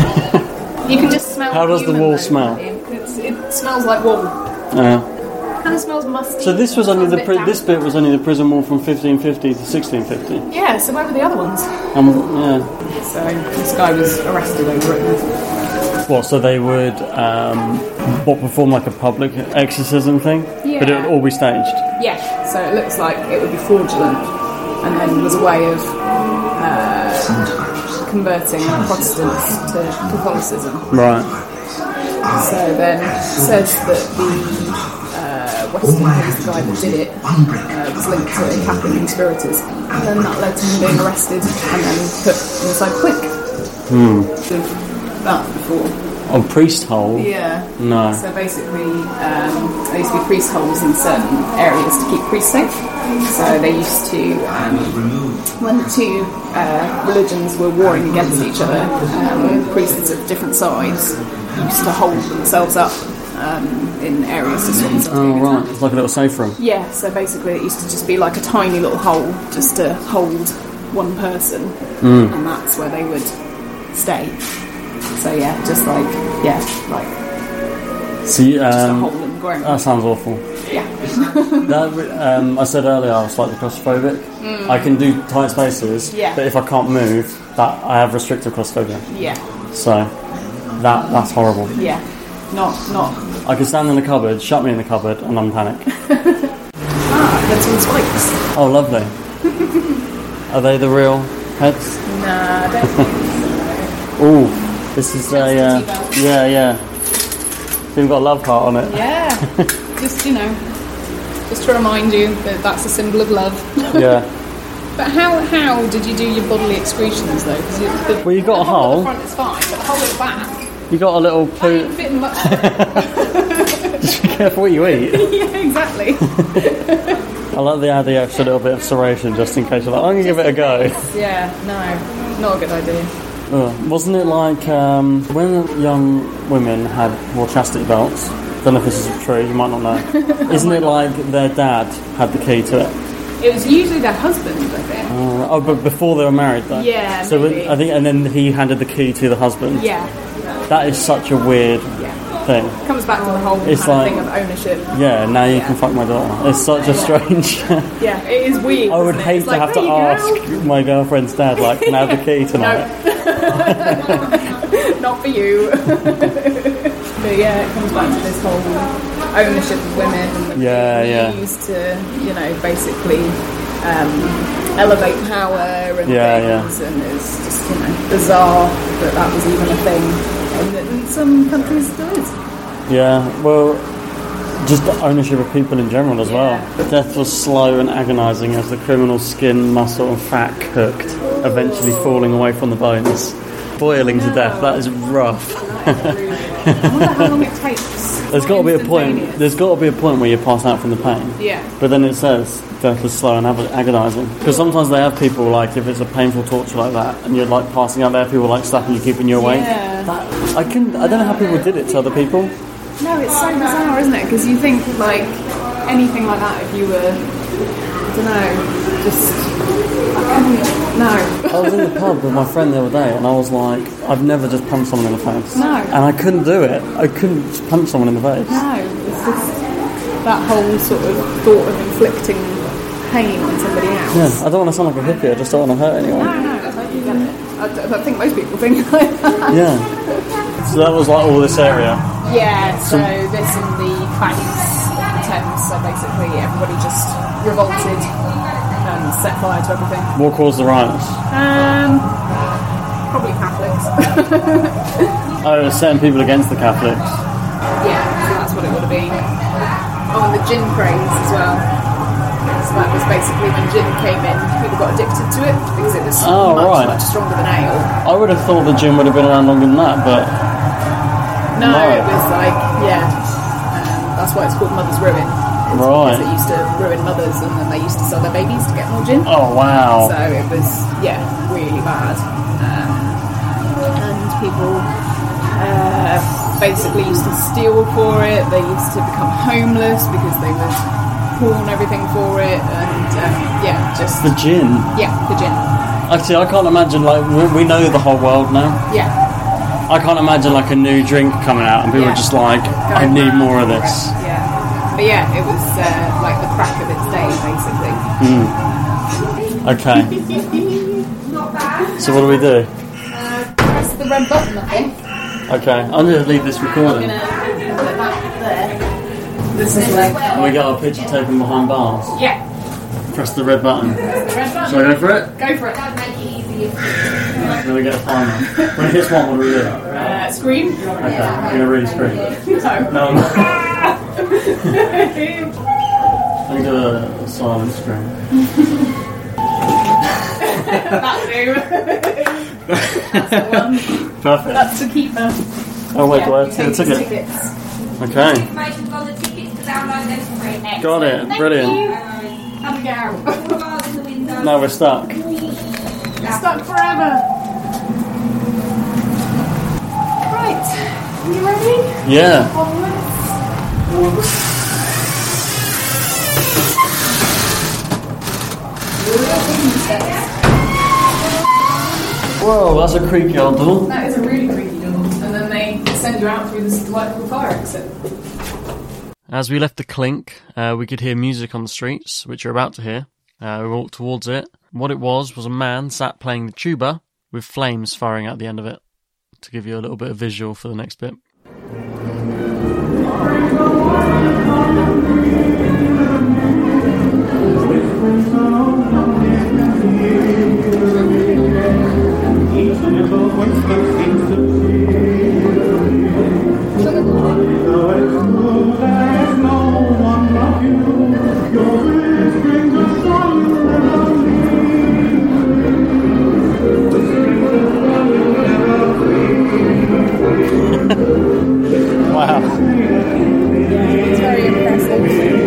does. You can just smell. How does the human wall though, smell? can't you? It's, it smells like wool. Yeah. kind of smells musty. So this was only Smells a the bit pri- damp. this bit was only the prison wall from fifteen fifty to sixteen fifty. Yeah, so where were the other ones? Um, yeah. So this guy was arrested over it. What? So they would um, what perform like a public exorcism thing, Yeah. but it would all be staged. Yeah, so it looks like it would be fraudulent, and then was a way of uh, converting Protestants to Catholicism. Right. So then it says that the uh, Weston, who was the guy that did it, uh, was linked to Catholic conspirators, and then that led to him being arrested and then put inside Quick. Hmm. That before. Oh, priest hole. Yeah. No. So basically, um, there used to be priest holes in certain areas to keep priests safe. So they used to, um, when the two uh, religions were warring against each other, um, priests of different sides used to hold themselves up um, in areas to stop themselves Oh, being right. attacked. It's like a little safe room. Yeah, so basically it used to just be like a tiny little hole just to hold one person, Mm. and that's where they would stay. So yeah, just like, yeah, like So you, just a um, hole in the ground. that sounds awful. Yeah. That, um, I said earlier I was slightly claustrophobic. Mm. I can do tight spaces, Yeah. but if I can't move, that I have restrictive claustrophobia. Yeah. So that that's horrible. Yeah. Not, not. I can stand in the cupboard, shut me in the cupboard, and I'm panic. Ah, heads on spikes. Oh, lovely. Are they the real heads? Nah, I don't think so. Ooh, this is a uh, yeah, yeah. You've got a love heart on it. Yeah. Just, you know, just to remind you that that's a symbol of love. Yeah. But how how did you do your bodily excretions though? Because you, the, Well, you got the a hole. At the front is fine, but the hole at the back, You got a little that poo. ain't fitting much. Just be careful what you eat. Yeah, exactly. I like the add the extra little bit of serration just in case you're like, I'm gonna give it a go. Yeah, no, not a good idea. Ugh. Wasn't it like um, when young women had wore chastity belts? Don't know if this is true. You might not know. Isn't it like their dad had the key to it? It was usually their husband, I think. Uh, oh, but before they were married, though. Yeah, So maybe. it- I think, and then he handed the key to the husband. Yeah, That is such a weird yeah. thing. Comes back to the whole It's kind like- of thing of ownership. Yeah, now you Yeah. can fuck my daughter. It's such a strange. Yeah, it is weird. I would isn't it? hate It's to like, have to "There you ask go." my girlfriend's dad, like, can I have the key tonight? Not for you. But yeah, it comes back to this whole ownership of women and Yeah, being yeah. used to, you know, basically um, elevate power and Yeah, things, and it's just, you know, bizarre that that was even a thing, and that in some countries still is. Yeah, well, just the ownership of people in general as well. Death was slow and agonising as the criminal's skin, muscle and fat cooked, eventually falling away from the bones. Boiling to death, that is rough. I wonder how long it takes. There's got to be a point. Instantaneous. There's got to be a point where you pass out from the pain. Yeah. But then it says death was slow and ag- agonising. Because sometimes they have people like if it's a painful torture like that, and you're like passing out there, people like slapping you, keeping you awake. Yeah. That, I can. I don't know how people did it to other people. No, it's so bizarre, isn't it? Because you think, like, anything like that, if you were, I don't know, just, I couldn't, no. I was in the pub with my friend the other day, and I was like, I've never just punched someone in the face. No. And I couldn't do it. I couldn't just punch someone in the face. No, it's just that whole sort of thought of inflicting pain on somebody else. Yeah, I don't want to sound like a hippie. I just don't want to hurt anyone. No, no, I totally get it. I, d- I think most people think like that. Yeah. So that was like all this area. Yeah, so this and the banks of the Thames, so basically everybody just revolted and set fire to everything. What caused the riots? Um, probably Catholics. Oh, it was setting people against the Catholics. Yeah, so that's what it would have been. Oh, and the gin craze as well. So that was basically when gin came in, people got addicted to it because it was Oh, much, right. much stronger than ale. I would have thought the gin would have been around longer than that, but No, No. it was like, yeah, um, that's why it's called Mother's Ruin. It's Right. Because it used to ruin mothers and then they used to sell their babies to get more gin. oh wow. So it was, yeah, really bad. Um, and people uh, basically used to steal for it. They used to become homeless because they would pawn everything for it. And um, yeah, just, The gin. yeah, the gin. Actually, I can't imagine, like, we, we know the whole world now. Yeah. I can't imagine, like, a new drink coming out and people Yeah. are just like, I Going need mad more of for this. it. Yeah. but yeah, it was uh, like the crack of its day, basically. Mm. Okay. So what do we do? Uh, press the red button, I think. Okay, I'm going to leave this recording. I'm gonna put that there. This is like. And we get our picture taken behind bars. Yeah. Press the red button. Press the red button. Shall I go for it? Go for it. That would make it easy. Right, then we get a timer. When it hits one, what do we do? Uh, scream. Okay, I'm going to really scream. No. No, I'm not. I'm going to do a silent scream. That'll do. That's the one. Perfect. That's the keeper. Oh wait, Yeah, do I have to get a ticket? Tickets. Okay. Information's on the tickets to download them for free. Got it. Thank Brilliant. you. Have a go. Bars in the window. Now we're stuck. We're stuck forever. Right. You ready? Yeah. Onwards. Whoa, that's a creaky old door. That is a really creepy door. And then they send you out through this delightful fire exit. As we left the clink, uh, we could hear music on the streets, which you're about to hear. Uh, we walked towards it. What it was was a man sat playing the tuba with flames firing out the end of it, to give you a little bit of visual for the next bit. Wow. It's very impressive.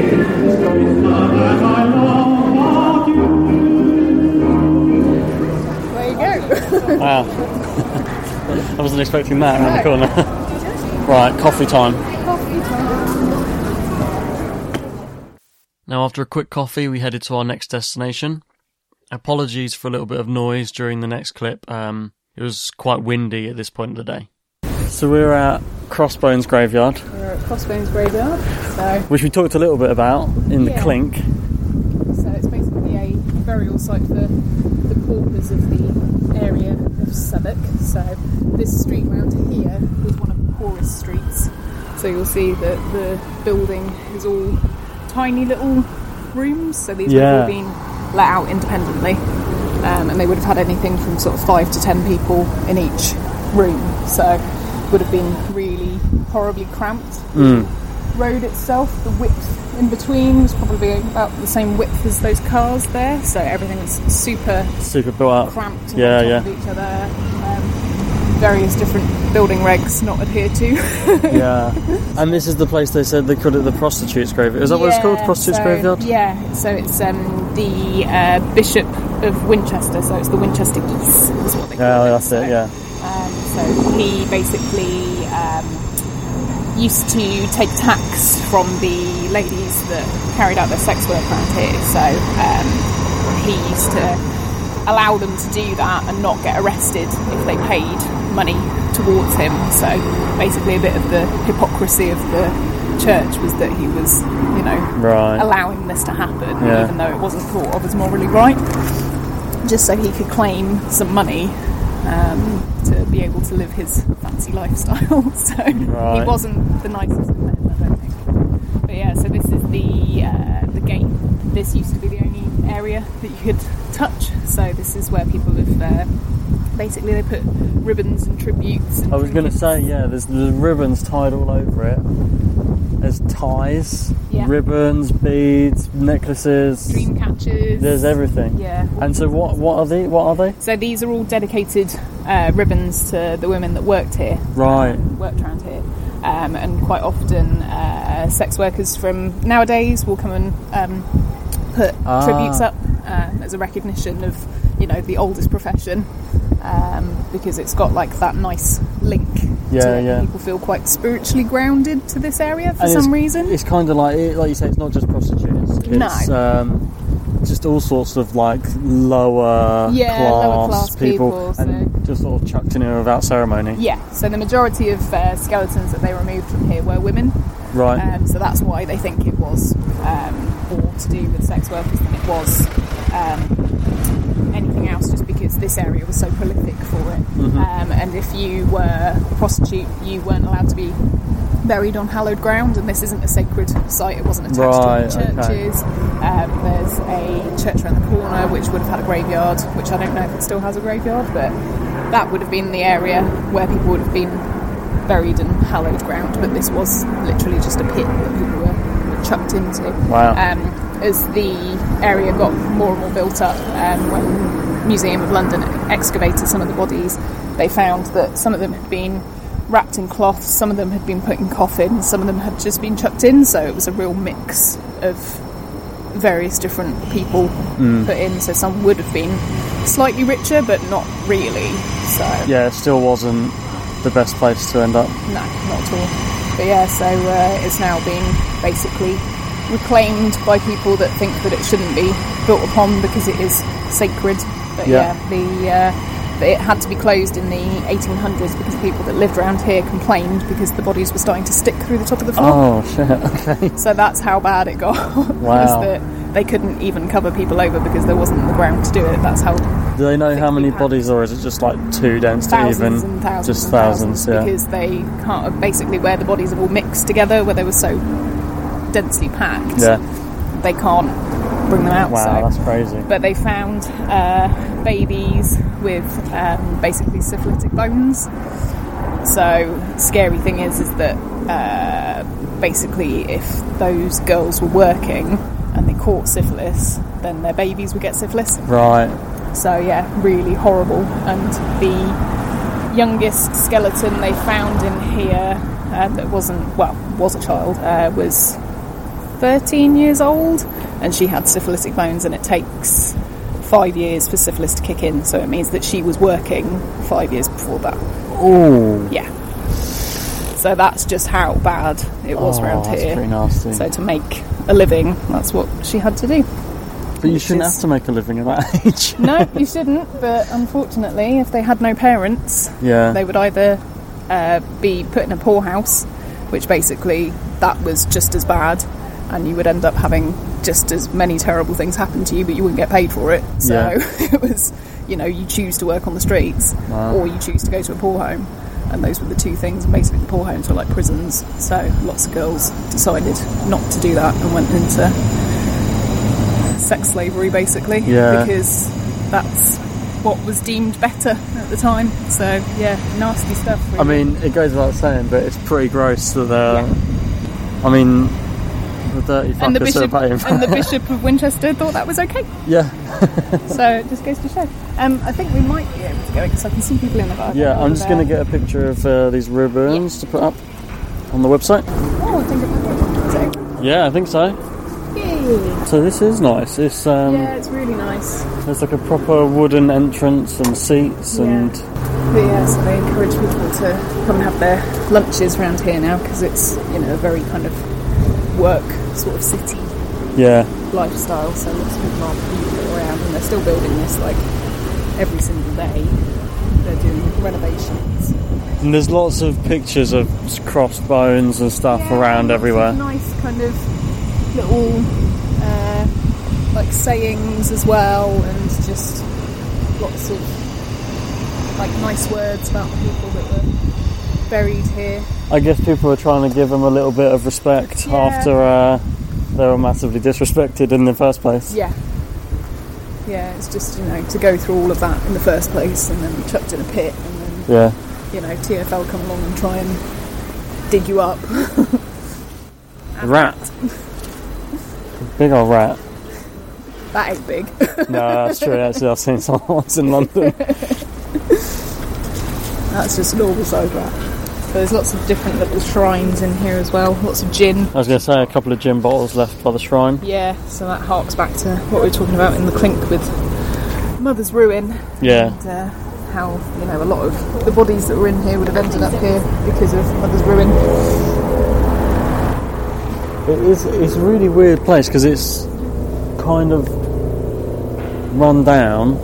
There you go. Wow. I wasn't expecting that around the corner. Right, coffee time. Coffee time. Now, after a quick coffee, we headed to our next destination. Apologies for a little bit of noise during the next clip. Um, it was quite windy at this point of the day. So we're at Crossbones Graveyard, We're at Crossbones Graveyard. So, which we talked a little bit about in the Yeah. clink. so it's basically a burial site for the paupers of the area of Southwark. So this street round here was one of the poorest streets. So you'll see that the building is all tiny little rooms. So these Yeah. have all been let out independently, um, and they would have had anything from sort of five to ten people in each room. So would have been really horribly cramped. Mm. Road itself, the width in between was probably about the same width as those cars there, so everything was super Super built up. cramped and Yeah, on top yeah. of each other. Um, various different building regs not adhered to. Yeah. And this is the place they said they called it the prostitutes graveyard. Is that what it's called? Yeah, Prostitutes so- graveyard? Yeah, so it's um, the uh, Bishop of Winchester, so it's the Winchester Geese is what they call Yeah, it. that's So, it, yeah. Um, so he basically um, used to take tax from the ladies that carried out their sex work around here. So um, he used to allow them to do that and not get arrested if they paid money towards him. So basically a bit of the hypocrisy of the church was that he was, you know, Right. allowing this to happen, Yeah. even though it wasn't thought of as morally right, just so he could claim some money um, to be able to live his fancy lifestyle. So Right. he wasn't the nicest of men, I don't think. But yeah, so this is the uh, the gate. This used to be the only area that you could touch. So this is where people have uh, basically they put ribbons and tributes. And I was going to trinkets. say, yeah, there's the ribbons tied all over it. There's ties, Yeah. ribbons, beads, necklaces. dream catchers. There's everything. Yeah. And so what? What are they? What are they? So these are all dedicated uh, ribbons to the women that worked here. Right. Worked around here. Um, and quite often uh, sex workers from nowadays will come and um, put Ah. tributes up um, as a recognition of, you know, the oldest profession, um, because it's got like that nice link Yeah, to it. yeah. People feel quite spiritually grounded to this area for And some it's, reason. It's kind of like, it, like you say, it's not just prostitutes. It's, No. Um, just all sorts of like lower yeah, class, lower class people, people, so- and just sort of chucked in here without ceremony. Yeah, so the majority of uh, skeletons that they removed from here were women. Right. Um, so that's why they think it was um, more to do with sex workers than it was um, anything else, just because this area was so prolific for it. Mm-hmm. Um, and if you were a prostitute, you weren't allowed to be buried on hallowed ground, and this isn't a sacred site. It wasn't attached Right, to any churches. okay. Um, there's a church around the corner which would have had a graveyard, which I don't know if it still has a graveyard, but that would have been the area where people would have been buried in hallowed ground. But this was literally just a pit that people were chucked into. Wow. Um, as the area got more and more built up, um, when Museum of London excavated some of the bodies, they found that some of them had been wrapped in cloth, some of them had been put in coffins, some of them had just been chucked in, so it was a real mix of various different people Mm. put in. So some would have been slightly richer, but not really. So Yeah, it still wasn't the best place to end up. no, not at all. But yeah, so uh, it's now been basically reclaimed by people that think that it shouldn't be built upon because it is sacred. But Yeah. yeah, the uh, it had to be closed in the eighteen hundreds because people that lived around here complained because the bodies were starting to stick through the top of the floor. Oh shit! Okay. So that's how bad it got. Wow. Was that they couldn't even cover people over because there wasn't the ground to do it. That's how Do they know how many Sixty bodies, or is it just like too dense to thousands even? and thousands just and thousands, thousands, yeah. because they can't basically where the bodies are all mixed together, where they were so densely packed. Yeah. They can't bring them out. Wow, so. that's crazy. But they found uh, babies with um, basically syphilitic bones. So scary thing is, is that uh, basically if those girls were working and they caught syphilis, then their babies would get syphilis. Right. So yeah, really horrible. And the youngest skeleton they found in here uh, that wasn't, well, was a child, uh, was thirteen years old, and she had syphilitic bones, and it takes five years for syphilis to kick in, so it means that she was working five years before that. Ooh. Yeah. So that's just how bad it was Oh, around that's here. pretty nasty. So to make a living, that's what she had to do. But you which shouldn't is- have to make a living at that age. No, you shouldn't, but unfortunately, if they had no parents, Yeah. they would either uh, be put in a poorhouse, which basically that was just as bad, and you would end up having just as many terrible things happen to you, but you wouldn't get paid for it. So Yeah. it was, you know, you choose to work on the streets, Wow. or you choose to go to a poor home. And those were the two things. And basically the poor homes were like prisons, so lots of girls decided not to do that and went into sex slavery, basically, Yeah. because that's what was deemed better at the time. So yeah, nasty stuff. Really. I mean, it goes without saying, but it's pretty gross that they're... Yeah. I mean, the dirty fuckers and the are bishop paying for and the it. Bishop of Winchester thought that was okay. Yeah. So it just goes to show. Um, I think we might be able to go because I can see people in the garden. Yeah, I'm just going to there. get a picture of uh, these ruins to put up on the website. Oh, I think it might be. Yeah, I think so. Yay. So this is nice. It's um, Yeah, it's really nice. there's like a proper wooden entrance and seats and But yeah, so they encourage people to come and have their lunches around here now because it's, you know, a very kind of work sort of city yeah. lifestyle. So lots of people are people around, and they're still building this like every single day. They're doing renovations. And there's lots of pictures of crossed bones and stuff Yeah, around lots of everywhere. Nice kind of little uh, like sayings as well, and just lots of like nice words about the people that were buried here. I guess people are trying to give them a little bit of respect Yeah. after uh, they were massively disrespected in the first place. Yeah. Yeah, it's just, you know, to go through all of that in the first place and then be chucked in a pit and then, Yeah. you know, T F L come along and try and dig you up. A rat. Big old rat. That ain't big. No, that's true. Actually, I've seen some once in London. That's just a normal sized rat. So there's lots of different little shrines in here as well. Lots of gin. I was going to say a couple of gin bottles left by the shrine. Yeah, so that harks back to what we were talking about in the clink with Mother's Ruin. Yeah. And uh, how, you know, a lot of the bodies that were in here would have ended up here because of Mother's Ruin. It is. It's a really weird place because it's kind of run down.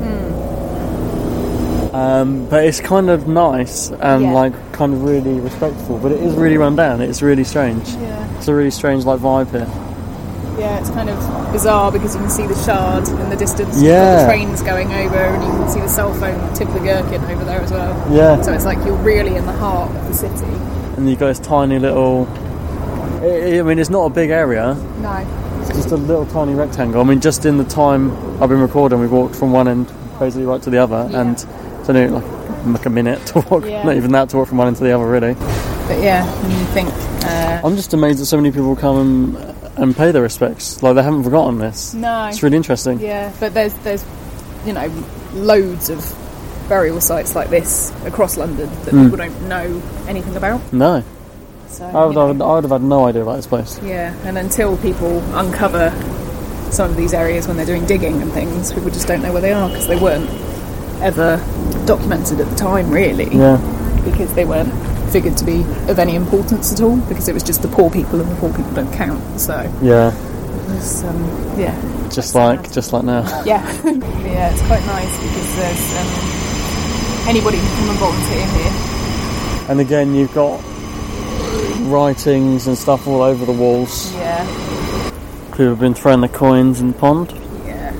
Mm. Um, but it's kind of nice and Yeah. like kind of really respectful. But it is really run down. It's really strange. Yeah. It's a really strange like vibe here. Yeah, it's kind of bizarre because you can see the Shard in the distance. You've Yeah. got the trains going over, and you can see the cell phone tip of the gherkin over there as well. Yeah. So it's like you're really in the heart of the city. And you've got this tiny little. I I mean, it's not a big area. No. It's just a little tiny rectangle. I mean, just in the time I've been recording, we walked from one end basically right to the other, Yeah. and it's only like, like a minute to walk. Yeah. Not even that to walk from one end to the other, really. But yeah, and you think. Uh, I'm just amazed that so many people come and, and pay their respects. Like they haven't forgotten this. no. It's really interesting. Yeah, but there's there's you know loads of burial sites like this across London that Mm. people don't know anything about. No, So I would, you I, know, would, I would have had no idea about this place. yeah, and until people uncover some of these areas when they're doing digging and things, people just don't know where they are because they weren't ever documented at the time, really. Yeah, Because they weren't figured to be of any importance at all, because it was just the poor people, and the poor people don't count. So yeah. it was, um, yeah, Just like, just like now. yeah, yeah. It's quite nice because there's um, anybody can come and volunteer here. And again, you've got writings and stuff all over the walls. Yeah, People have been throwing the coins in the pond. yeah.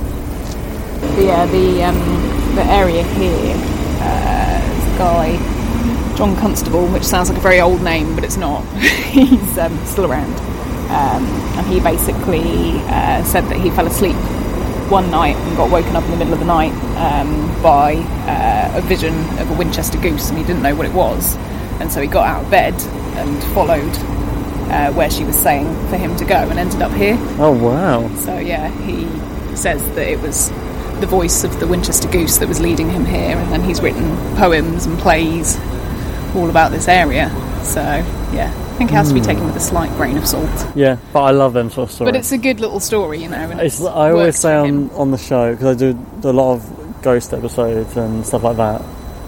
But yeah, the um, the area here, uh, there's a guy, John Constable, which sounds like a very old name, but it's not. He's um, still around, um, and he basically uh, said that he fell asleep one night and got woken up in the middle of the night um, by uh, a vision of a Winchester goose, and he didn't know what it was, and so he got out of bed and followed uh, where she was saying for him to go, and ended up here. Oh wow! So yeah, he says that it was the voice of the Winchester goose that was leading him here, and then he's written poems and plays all about this area. So yeah, I think it has to be taken with a slight grain of salt. Yeah, but I love them sort of stories. But it's a good little story, you know. And It's, it's I always works say for on, him. on the show, because I do, do a lot of ghost episodes and stuff like that,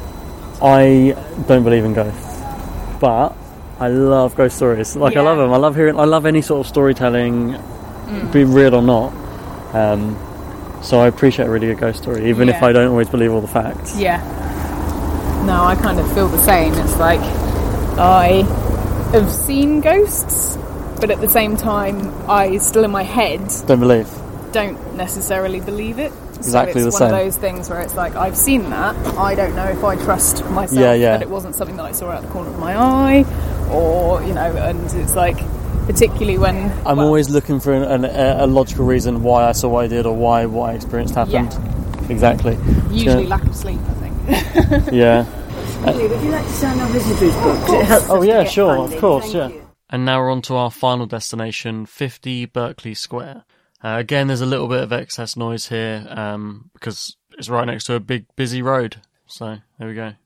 I don't believe in ghosts, but I love ghost stories. Like I Yeah. love them. I love hearing. I love any sort of storytelling, Mm. be real or not. Um, so I appreciate a really good ghost story, even if Yeah. I don't always believe all the facts. Yeah. No, I kind of feel the same. It's like I have seen ghosts, but at the same time, I still in my head Don't believe. don't necessarily believe it. Exactly so it's the one same. of those things where it's like, I've seen that, I don't know if I trust myself Yeah, yeah. that it wasn't something that I saw out the corner of my eye, or, you know, and it's like, particularly when... I'm well, always looking for an, an, a, a logical reason why I saw what I did or why what I experienced happened. Exactly. usually Yeah. lack of sleep, I think. Yeah. Would you like to sign our visitors book? 'Cause it helps Oh us to yeah, get sure, funding. of course, Thank yeah. you. And now we're on to our final destination, fifty Berkeley Square. Uh, again, there's a little bit of excess noise here um, because it's right next to a big, busy road. So, there we go.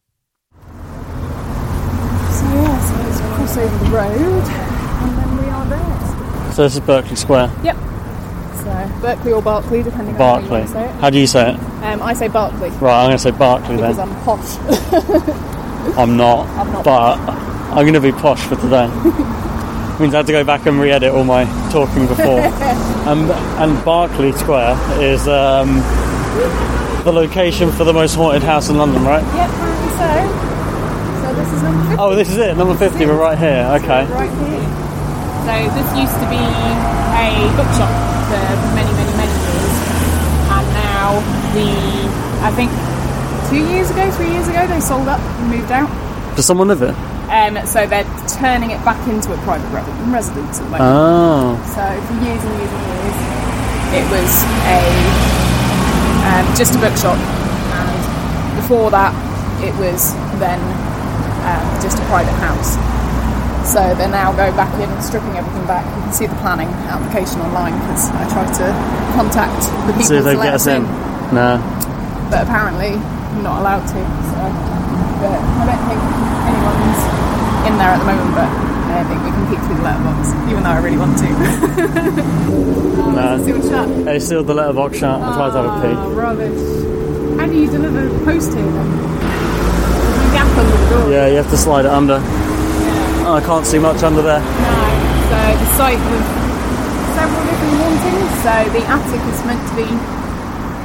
So yeah, so let's cross over the road, and then we are there. So this is Berkeley Square. Yep. So, Berkeley or Barclay, depending on Barclay. how you want to say it. How do you say it? Um, I say Barclay, Right, I'm going to say Barclay because then. I'm posh. I'm not, I'm not. but I'm going to be posh for today. Means I had to go back and re-edit all my talking before. um, and Berkeley Square is um, the location for the most haunted house in London, right? Yep, apparently so. So this is number fifty. Oh, this is it, number fifty, we're right here, okay. Right here. So this used to be a bookshop for many, many, many years, and now the, I think, two years ago, three years ago, they sold up and moved out. Does someone live here? Um, so they're turning it back into a private re- residence at the moment. Oh. So for years and years and years, it was a um, just a bookshop, and before that, it was then um, just a private house. So they're now going back in and stripping everything back. You can see the planning application online because I tried to contact the people See if they to let get us us in. in, No. but apparently I'm not allowed to. So, but I don't think anyone's in there at the moment. But I don't think we can peek through the letterbox, even though I really want to. No. See what's shut. They sealed the letterbox shut. I tried to have a peek. Oh, rubbish. How do you deliver post here then? There's a gap under the door. Yeah, you have to slide it under. Oh, I can't see much under there. No. So the site of several different hauntings. So the attic is meant to be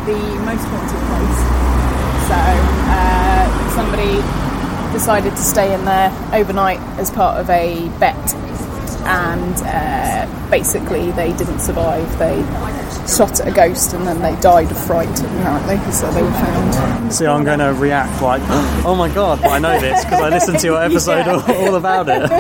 the most haunted place. So uh, somebody decided to stay in there overnight as part of a bet, and uh, basically they didn't survive. They shot at a ghost and then they died of fright, apparently, so they were found. See, I'm going to react like, oh my god, I know this because I listened to your episode Yeah. all, all about it.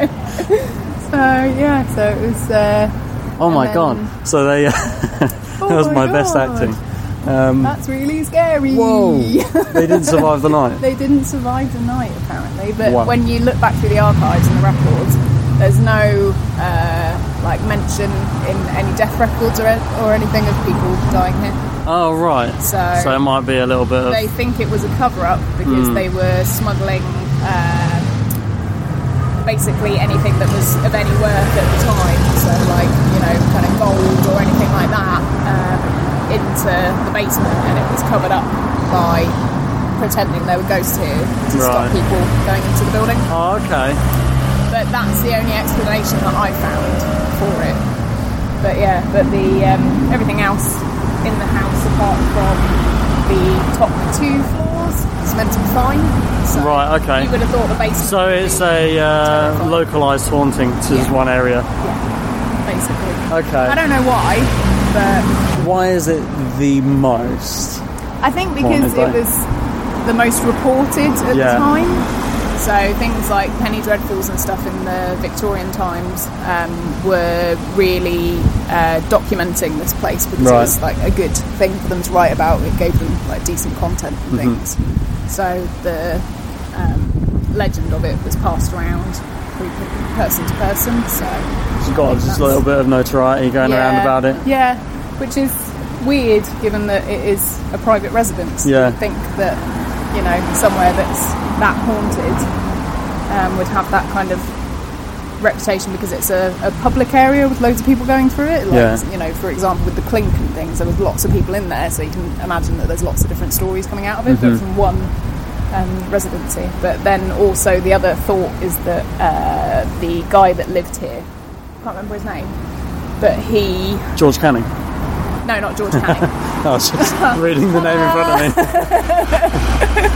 So yeah, so it was uh, Oh my then- god. So they, that Oh was my my best God. acting. Um, that's really scary. whoa. They didn't survive the night. They didn't survive the night, apparently. But Wow. when you look back through the archives and the records, there's no uh, like mention in any death records or, or anything of people dying here. Oh right. So, So it might be a little bit of... they think it was a cover-up because Mm. they were smuggling uh, basically anything that was of any worth at the time. So like, you know, kind of gold or anything like that um, into the basement, and it was covered up by pretending there were ghosts here to stop Right. people going into the building. Oh, okay. But that's the only explanation that I found for it. But yeah, but the um, everything else in the house, apart from the top two floors, is meant to be fine. So Right, okay. You would have thought the basement. So it's a uh, localised haunting to just Yeah. one area. Yeah, basically. Okay. I don't know why, but Why is it the most? I think because Haunted it by- was the most reported at Yeah. the time. So things like penny dreadfuls and stuff in the Victorian times um, were really uh, documenting this place because Right. it was like a good thing for them to write about. It gave them like decent content and Mhm. things. So the um, legend of it was passed around through person to person. So It's got just a little bit of notoriety going around Yeah, about it. Yeah, which is weird given that it is a private residence. Yeah. You'd think that, you know, somewhere that's that haunted um, would have that kind of reputation because it's a, a public area with loads of people going through it. Like, Yeah. you know, for example, with the Clink and things, there was lots of people in there, so you can imagine that there's lots of different stories coming out of it, Mhm. but from one um, residency. But then also the other thought is that uh, the guy that lived here, I can't remember his name, but he... George Canning. No, not George Canning. I was just reading the name in front of me.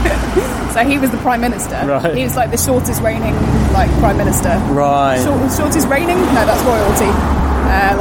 So he was the Prime Minister. Right. He was like the shortest reigning like Prime Minister. Right. Short, shortest reigning? No, that's royalty. Uh,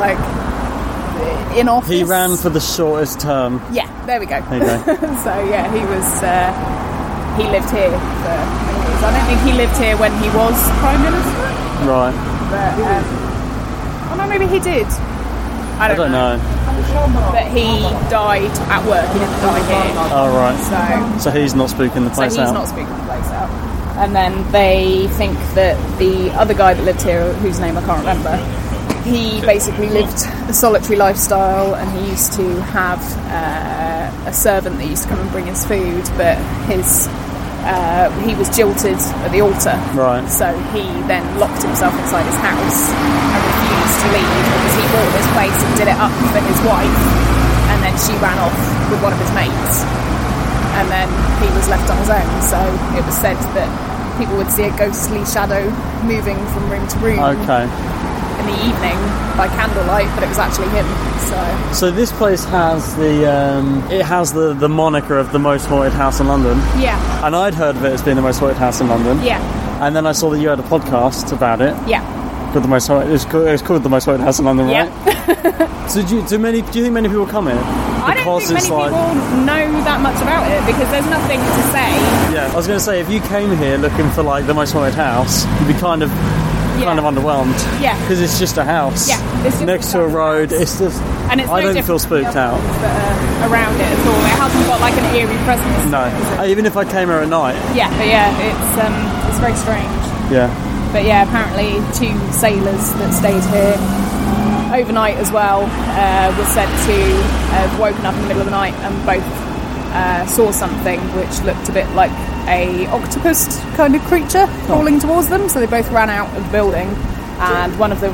like in office. He ran for the shortest term. Yeah, there we go. There you go. So yeah, he was. Uh, he lived here for many years. I don't think he lived here when he was Prime Minister, Right. but um, oh no, maybe he did. I I don't, don't know. But he died at work. He didn't die here. Oh, right. So. So he's not spooking the So place he's out. not speaking the place out. And then they think that the other guy that lived here, whose name I can't remember, he basically lived a solitary lifestyle, and he used to have uh, a servant that used to come and bring his food, but his uh, he was jilted at the altar. Right. So he then locked himself inside his house and refused to leave because he bought this place and did it up for his wife, and then she ran off with one of his mates. And then he was left on his own, so it was said that people would see a ghostly shadow moving from room to room Okay. in the evening by candlelight, but it was actually him. So So this place has the um, it has the, the moniker of the most haunted house in London, yeah, and I'd heard of it as being the most haunted house in London. yeah, And then I saw that you had a podcast about it. yeah, Called the most haunted, it was called, it was called the most haunted house in London, right? yeah. So do you, do many? Do you think many people come here? I don't think many people know that much about it because there's nothing to say. Yeah, I was going to say if you came here looking for like the most haunted house, you'd be kind of Yeah. kind of underwhelmed. Yeah. Because it's just a house. Yeah, it's just next a to a standard road. house. It's just. And it's I no don't feel different from the spooked other out. ones that are around it at all. It hasn't got like an eerie presence. No, is it? Uh, even if I came here at night. Yeah, but yeah, it's um, it's very strange. Yeah. But yeah, apparently two sailors that stayed here overnight as well uh, were said to have woken up in the middle of the night and both uh, saw something which looked a bit like a octopus kind of creature crawling towards them. So they both ran out of the building, and one of them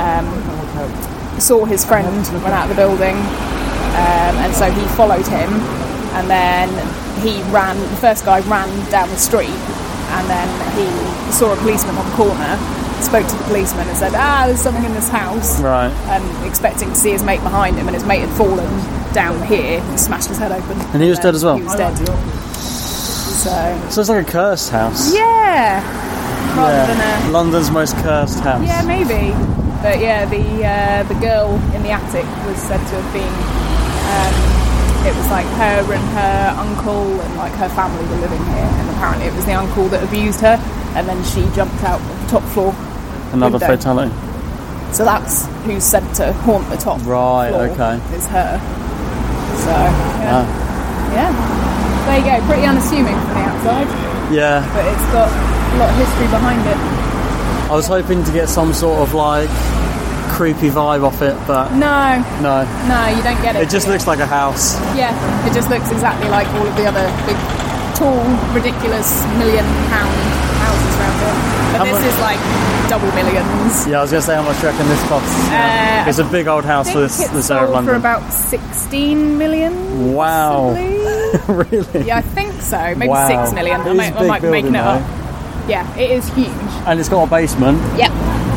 um, saw his friend run out of the building, um, and so he followed him, and then he ran. The first guy ran down the street, and then he saw a policeman on the corner, spoke to the policeman and said, ah, there's something in this house. Right. And expecting to see his mate behind him, and his mate had fallen down here, smashed his head open. And he was dead as well? He was dead. So, so it's like a cursed house. Yeah. Rather yeah. than a... London's most cursed house. Yeah, maybe. But yeah, the uh, the girl in the attic was said to have been... Um, it was like her and her uncle and like her family were living here, and apparently it was the uncle that abused her, and then she jumped out of the top floor. Another window. fatality. So that's who's said to haunt the top right, floor. Okay. Is her. So yeah. Ah. Yeah. There you go. Pretty unassuming from the outside. Yeah. But it's got a lot of history behind it. I was hoping to get some sort of like creepy vibe off it, but no, no, no, you don't get it. It just looks like a house. Yeah, it just looks exactly like all of the other big, tall, ridiculous million pound houses around here. But How this much? is like double millions. Yeah, I was going to say how much do you reckon this costs. Uh, it's a big old house I for think this, it's this area of sold London. for about sixteen million. Wow. Really? Yeah, I think so. Maybe wow. six million. It I is might, a I big might be building, making it though. up. Yeah, it is huge. And it's got a basement. Yep.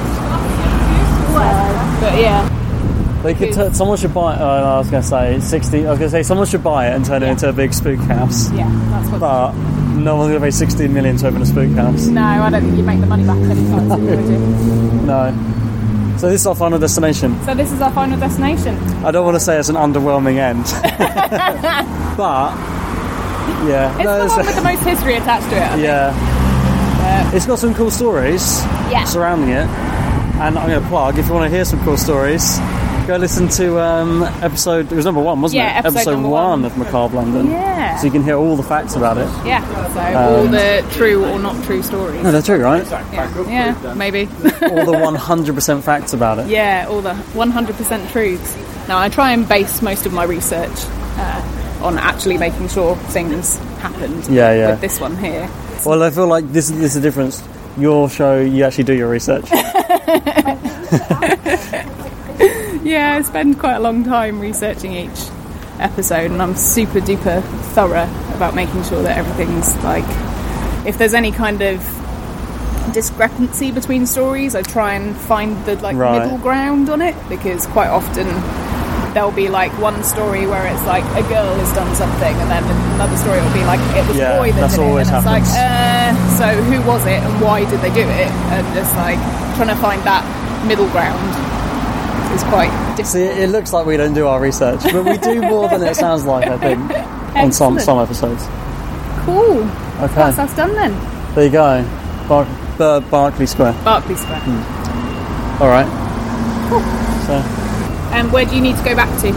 But yeah. They could t- someone should buy it. Uh, I was going to say sixty. I was going to say someone should buy it and turn it Yeah. into a big spook house. Yeah, that's what. But no one's going to pay sixteen million to open a spook house. No, I don't think you make the money back anytime soon, would you? No. So this is our final destination. So this is our final destination. I don't want to say it's an underwhelming end, but yeah, It's no, the it's- one with the most history attached to it. I think. yeah. Uh, It's got some cool stories Yeah. surrounding it, and I'm going to plug, if you want to hear some cool stories, go listen to um, episode, it was number one, wasn't Yeah, it? episode number one one. of Macabre London. Yeah. So you can hear all the facts about it. Yeah. So all the true or not true stories. No, they're true, right? Yeah, yeah, maybe. All the one hundred percent facts about it. Yeah, all the one hundred percent truths. Now, I try and base most of my research uh, on actually making sure things happened. Yeah, yeah. With this one here. Well, I feel like this, this is the difference. Your show, you actually do your research. Yeah, I spend quite a long time researching each episode, and I'm super duper thorough about making sure that everything's like, if there's any kind of discrepancy between stories, I try and find the like Right. middle ground on it, because quite often there'll be like one story where it's like a girl has done something, and then another story will be like it was Yeah, a boy that that's did always it, and happens. it's like uh, so who was it and why did they do it, and just like trying to find that middle ground is quite difficult. See, it looks like we don't do our research, but we do more than it sounds like, I think, on some, some episodes. Cool. Okay. That's us done then. There you go. Bar- Bar- Berkeley Square. Berkeley Square. All right. Cool. So, And where do you need to go back to?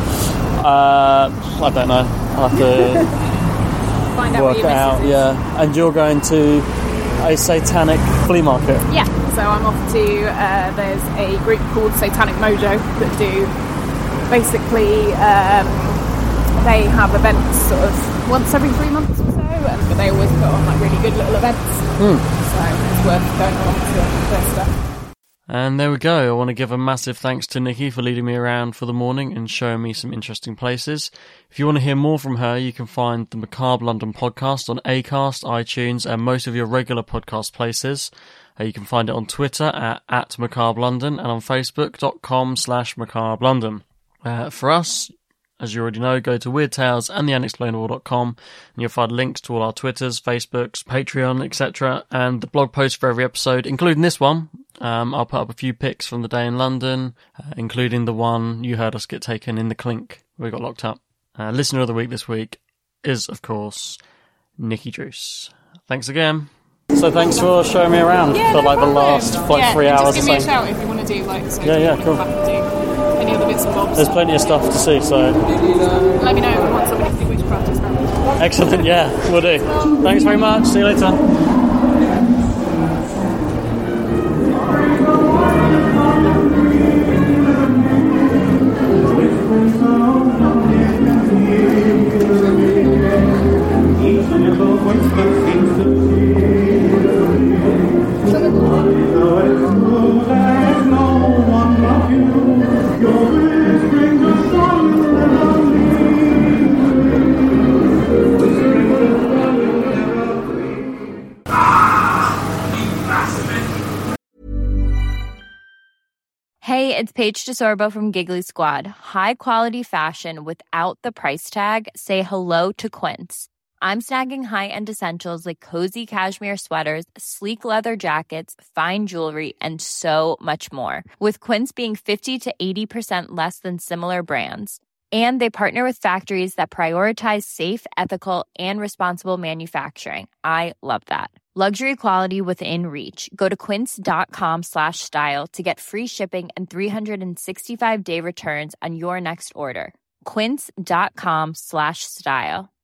uh, I don't know. I'll have to Find out work where it your out. missus is. Yeah. And you're going to a satanic flea market. Yeah. So I'm off to, uh, there's a group called Satanic Mojo that do, basically, um, they have events sort of once every three months or so, and but they always put on like really good little events. Hmm. So it's worth going along to their stuff. And there we go. I want to give a massive thanks to Nikki for leading me around for the morning and showing me some interesting places. If you want to hear more from her, you can find the Macabre London podcast on Acast, iTunes, and most of your regular podcast places. Uh, you can find it on Twitter at, at Macabre London and on Facebook.com slash Macabre London. Uh, for us, as you already know, go to Weird Tales and the Unexplainable dot com and you'll find links to all our Twitters, Facebooks, Patreon, et cetera, and the blog post for every episode, including this one. Um, I'll put up a few pics from the day in London, uh, including the one you heard us get taken in the clink where we got locked up. Uh, listener of the week this week is, of course, Nikki Druce. Thanks again. So thanks for showing me around Yeah, for no like the problem. last like yeah, three and hours just or give me a so. shout if you want to do like so Yeah, yeah, you cool. want to do any other bits and bobs. There's plenty of stuff to see, so Let me know if you want somebody to do witchcraft experiments. excellent. Yeah, we'll do. Thanks very much. See you later. Hey, it's Paige DeSorbo from Giggly Squad. High quality fashion without the price tag. Say hello to Quince. I'm snagging high-end essentials like cozy cashmere sweaters, sleek leather jackets, fine jewelry, and so much more. With Quince being fifty to eighty percent less than similar brands. And they partner with factories that prioritize safe, ethical, and responsible manufacturing. I love that. Luxury quality within reach. Go to quince.com slash style to get free shipping and three sixty-five day returns on your next order. Quince.com slash style.